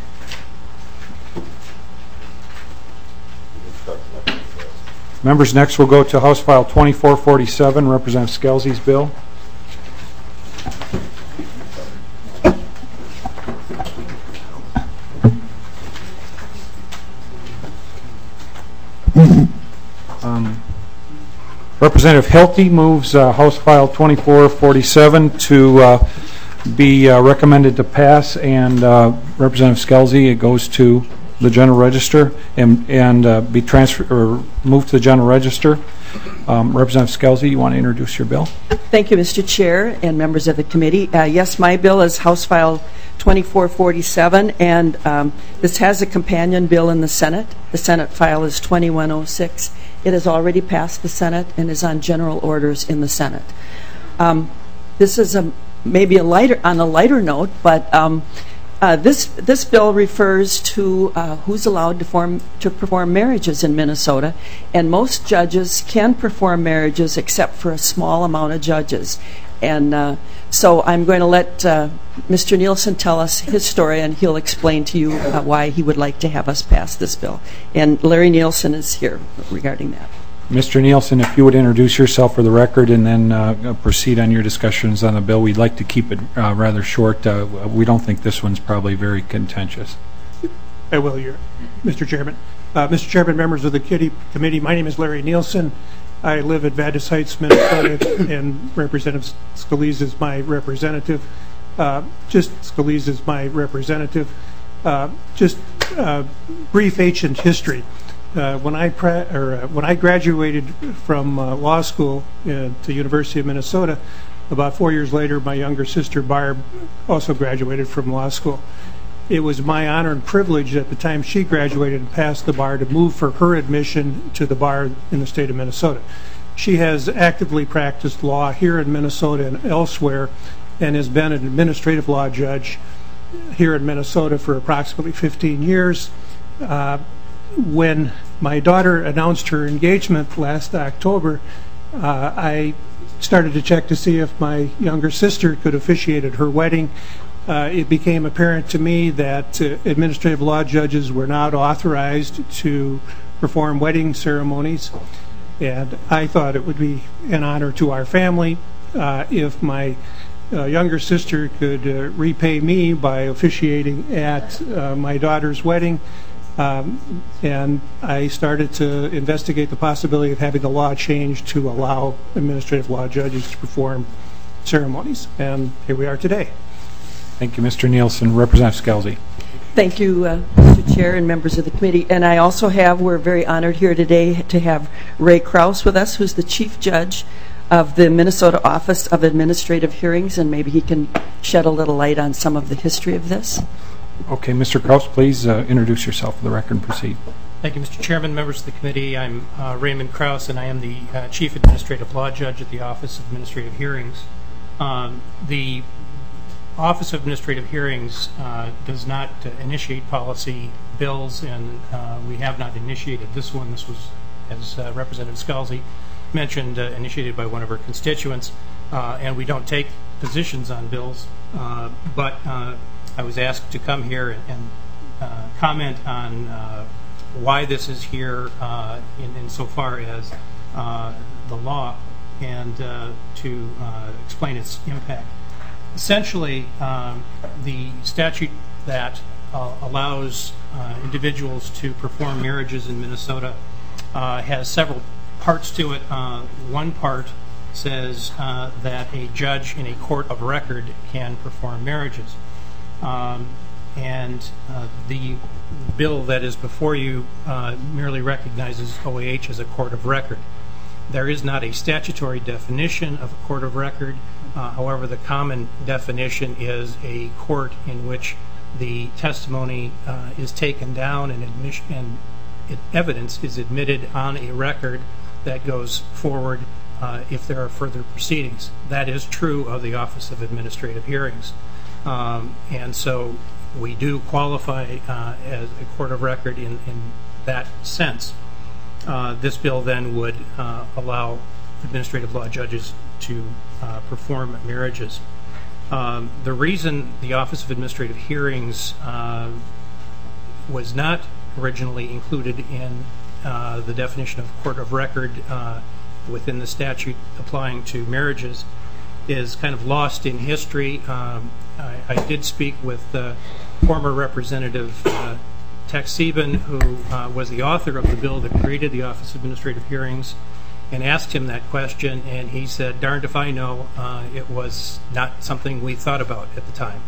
Members, next we'll go to House File twenty-four forty-seven, Representative Scelzi's bill. Um, Representative Hilty moves uh, House File twenty-four forty-seven to uh, be uh, recommended to pass, and uh, Representative Scelzi, it goes to the General Register and, and uh, be transferred or moved to the General Register. Um, Representative Scelzi, you want to introduce your bill? Thank you, Mister Chair and members of the committee. Uh, yes, my bill is House File twenty-four forty-seven, and um, this has a companion bill in the Senate. The Senate file is twenty-one oh six. It has already passed the Senate and is on general orders in the Senate. Um, this is a maybe a lighter on a lighter note, but um, uh, this this bill refers to uh, who's allowed to form to perform marriages in Minnesota, and most judges can perform marriages except for a small amount of judges. And uh, so I'm going to let uh, Mister Nielsen tell us his story, and he'll explain to you uh, why he would like to have us pass this bill. And Larry Nielsen is here regarding that. Mister Nielsen, if you would introduce yourself for the record and then uh, proceed on your discussions on the bill. We'd like to keep it uh, rather short. Uh, we don't think this one's probably very contentious. I will, your, Mister Chairman. Uh, Mister Chairman, members of the committee, my name is Larry Nielsen. I live at Vadis Heights, Minnesota, and Representative Scalise is my representative. Uh, just Scalise is my representative. Uh, just uh, brief ancient history. Uh, when I pre or uh, when I graduated from uh, law school uh, to University of Minnesota, about four years later, my younger sister Barb also graduated from law school. It was my honor and privilege at the time she graduated and passed the bar to move for her admission to the bar in the state of Minnesota. She has actively practiced law here in Minnesota and elsewhere, and has been an administrative law judge here in Minnesota for approximately fifteen years. Uh, when my daughter announced her engagement last October, uh, I started to check to see if my younger sister could officiate at her wedding. Uh, it became apparent to me that uh, administrative law judges were not authorized to perform wedding ceremonies, and I thought it would be an honor to our family uh, if my uh, younger sister could uh, repay me by officiating at uh, my daughter's wedding. Um, and I started to investigate the possibility of having the law changed to allow administrative law judges to perform ceremonies. And here we are today. Thank you, Mister Nielsen. Representative Scalzi. Thank you, uh, Mister Chair and members of the committee. And I also have, we're very honored here today to have Ray Krause with us, who's the Chief Judge of the Minnesota Office of Administrative Hearings, and maybe he can shed a little light on some of the history of this. Okay, Mister Krause, please uh, introduce yourself for the record and proceed. Thank you, Mister Chairman, members of the committee. I'm uh, Raymond Krause, and I am the uh, Chief Administrative Law Judge at the Office of Administrative Hearings. Um, the Office of Administrative Hearings uh, does not uh, initiate policy bills, and uh, we have not initiated this one. This was, as uh, Representative Scalzi mentioned, uh, initiated by one of our constituents, uh, and we don't take positions on bills, uh, but uh, I was asked to come here and, and uh, comment on uh, why this is here uh, in, in so far as uh, the law, and uh, to uh, explain its impact. Essentially, um, the statute that uh, allows uh, individuals to perform marriages in Minnesota uh, has several parts to it. Uh, one part says uh, that a judge in a court of record can perform marriages. Um, and uh, the bill that is before you uh, merely recognizes O A H as a court of record. There is not a statutory definition of a court of record. Uh, however, the common definition is a court in which the testimony uh, is taken down and, admission, and it, evidence is admitted on a record that goes forward uh, if there are further proceedings. That is true of the Office of Administrative Hearings. Um, and so we do qualify uh, as a court of record in, in that sense. Uh, this bill then would uh, allow administrative law judges to uh, perform marriages. Um, the reason the Office of Administrative Hearings uh, was not originally included in uh, the definition of court of record uh, within the statute applying to marriages is kind of lost in history. Um, I, I did speak with uh, former Representative uh, Tex Sieben, who uh, was the author of the bill that created the Office of Administrative Hearings, and asked him that question, and he said, darned if I know, uh, it was not something we thought about at the time.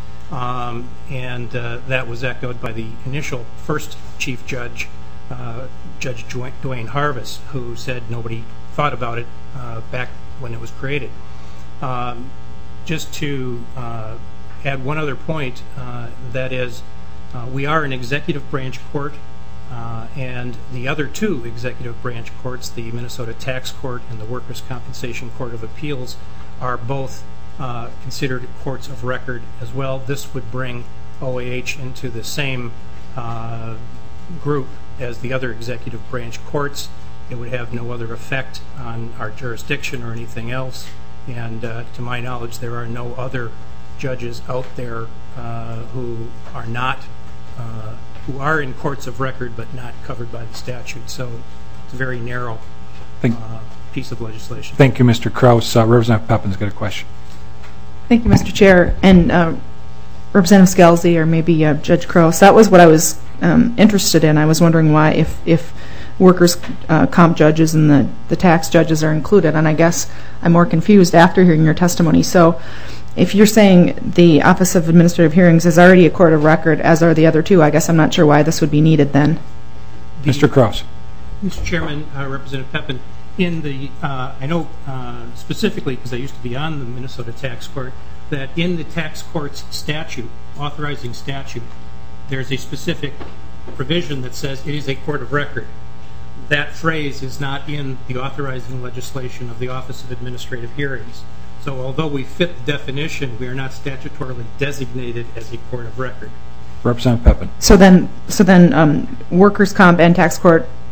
Um, and uh, that was echoed by the initial first Chief Judge, uh, Judge Dwayne Harvis, who said nobody thought about it uh, back when it was created. Um, just to uh, add one other point, uh, that is, uh, we are an executive branch court, uh, and the other two executive branch courts, the Minnesota Tax Court and the Workers' Compensation Court of Appeals, are both uh, considered courts of record as well. This would bring O A H into the same uh, group as the other executive branch courts. It would have no other effect on our jurisdiction or anything else. And uh, to my knowledge, there are no other judges out there uh, who are not, uh, who are in courts of record but not covered by the statute. So it's a very narrow uh, piece of legislation. Thank you, Mister Krause. Uh, Representative Pepin's got a question. Thank you, Mister Chair. And uh, Representative Scalzi, or maybe uh, Judge Krause, that was what I was um, interested in. I was wondering why, if, if workers' uh, comp judges and the, the tax judges are included, and I guess I'm more confused after hearing your testimony. So if you're saying the Office of Administrative Hearings is already a court of record, as are the other two, I guess I'm not sure why this would be needed then. Mister Krause. Mister Chairman, uh, Representative Pepin, in the, uh, I know uh, specifically because I used to be on the Minnesota Tax Court, that in the tax court's statute, authorizing statute, there's a specific provision that says it is a court of record. That phrase is not in the authorizing legislation of the Office of Administrative Hearings. So although we fit the definition, we are not statutorily designated as a court of record. Representative Pepin. So then, so then, um, workers' comp and tax court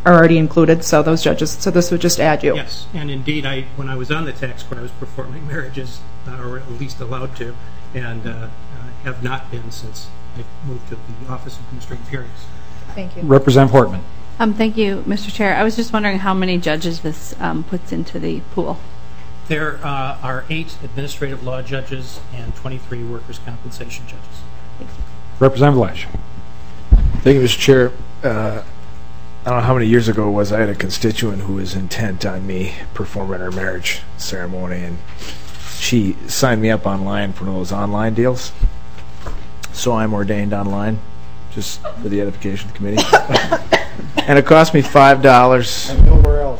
are already included, so those judges, so this would just add you. Yes, and indeed, I when I was on the tax court, I was performing marriages, uh, or at least allowed to, and uh, uh, have not been since I moved to the Office of Administrative Hearings. Thank you. Representative Hortman. Um, thank you, Mister Chair. I was just wondering how many judges this um, puts into the pool. There uh, are eight administrative law judges and twenty-three workers' compensation judges. Thank you. Representative Lesh. Thank you, Mister Chair. Uh, I don't know how many years ago it was, I had a constituent who was intent on me performing her marriage ceremony, and she signed me up online for one of those online deals. So I'm ordained online, just for the edification of the committee. And it cost me five dollars. And nowhere else.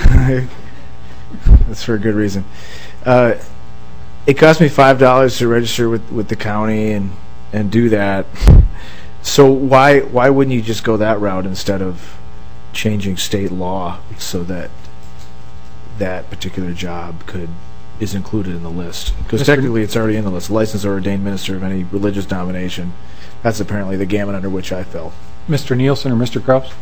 That's for a good reason. Uh, it cost me five dollars to register with, with the county and, and do that. So why why wouldn't you just go that route instead of changing state law so that that particular job could is included in the list? Because technically it's already in the list. Licensed or ordained minister of any religious denomination. That's apparently the gamut under which I fell. Mister Nielsen or Mister Kraus?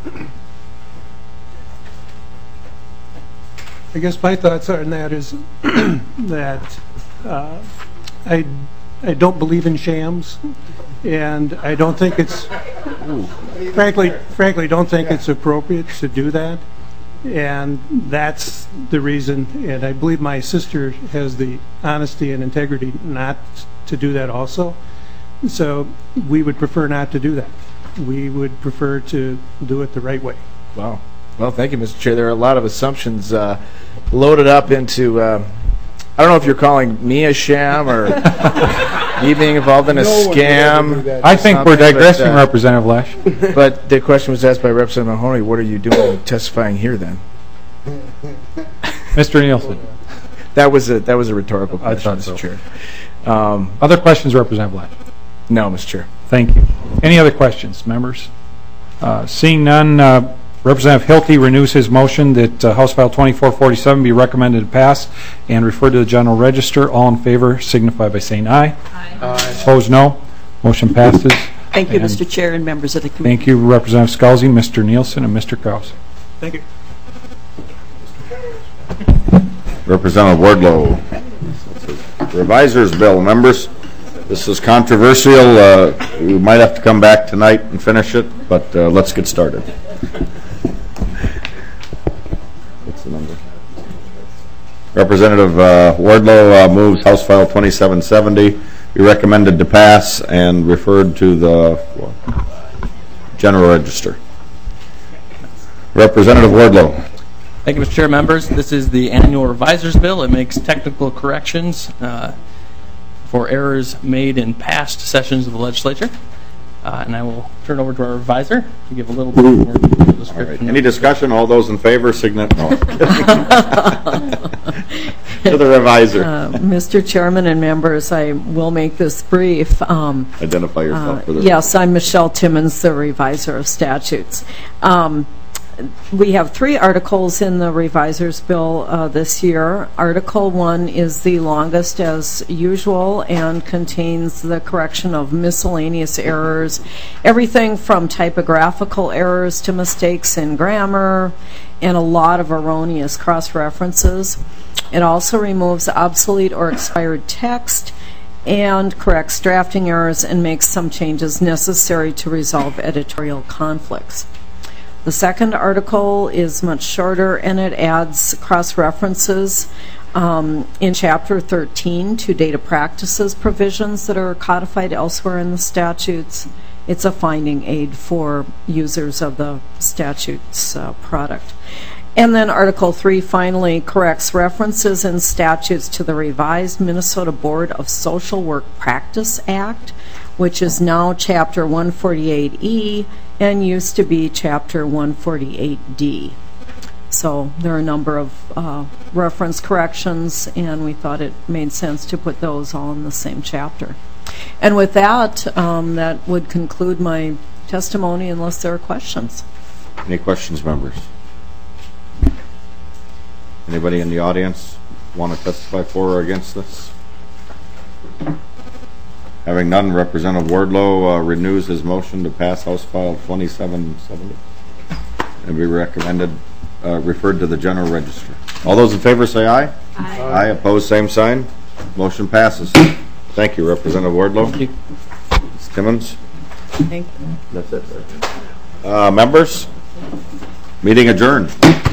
I guess my thoughts on that is that uh, I I don't believe in shams, and I don't think it's frankly frankly don't think it's appropriate to do that, and that's the reason. And I believe my sister has the honesty and integrity not to do that also. So we would prefer not to do that. We would prefer to do it the right way. Wow. Well, thank you, Mister Chair. There are a lot of assumptions uh, loaded up into, uh, I don't know if you're calling me a sham or me being involved in a No one would ever do scam. that. I think we're Something, digressing, but, uh, Representative Lesh. But the question was asked by Representative Mahoney, what are you doing testifying here then? Mister Nielsen. That was a that was a rhetorical question, thought Mister so. Chair. Um, Other questions, Representative Lesh? no, Mister Chair. Thank you. Any other questions, members? Uh, seeing none, uh, Representative Hilty renews his motion that uh, House File twenty-four forty-seven be recommended to pass and referred to the General Register. All in favor signify by saying aye. Aye. Aye. Opposed, no. Motion passes. Thank you, And Mister Chair and members of the committee. Thank you, Representative Scalzi, Mister Nielsen, and Mister Kraus. Thank you. Representative Wardlow. Revisor's bill, members. This is controversial. Uh, we might have to come back tonight and finish it, but uh, let's get started. What's the number? Representative uh, Wardlow uh, moves House File twenty-seven seventy be recommended to pass and referred to the well, General Register. Representative Wardlow. Thank you, Mister Chair. Members, this is the annual reviser's bill. It makes technical corrections uh, for errors made in past sessions of the legislature. Uh, and I will turn it over to our reviser to give a little bit more description. All right. Any discussion? All those in favor, signify. No. To the reviser. Uh, Mister Chairman and members, I will make this brief. Um, Identify yourself uh, for the Yes, I'm Michelle Timmons, the reviser of statutes. Um, We have three articles in the reviser's bill uh, this year. Article one is the longest as usual and contains the correction of miscellaneous errors, everything from typographical errors to mistakes in grammar and a lot of erroneous cross-references. It also removes obsolete or expired text and corrects drafting errors and makes some changes necessary to resolve editorial conflicts. The second article is much shorter, and it adds cross-references um, in Chapter thirteen to data practices provisions that are codified elsewhere in the statutes. It's a finding aid for users of the statute's uh, product. And then Article three finally corrects references in statutes to the revised Minnesota Board of Social Work Practice Act, which is now Chapter one forty-eight E and used to be Chapter one forty-eight D. So there are a number of uh, reference corrections, and we thought it made sense to put those all in the same chapter. And with that, um, that would conclude my testimony unless there are questions. Any questions, members? Anybody in the audience want to testify for or against this? Having none, Representative Wardlow uh, renews his motion to pass House File twenty-seven seventy. and be recommended, uh, referred to the general register. All those in favor say aye. Aye. Aye. Opposed, same sign. Motion passes. Thank you, Representative Wardlow. Thank you. Miz Timmons. Thank you. That's it. Uh, members, meeting adjourned.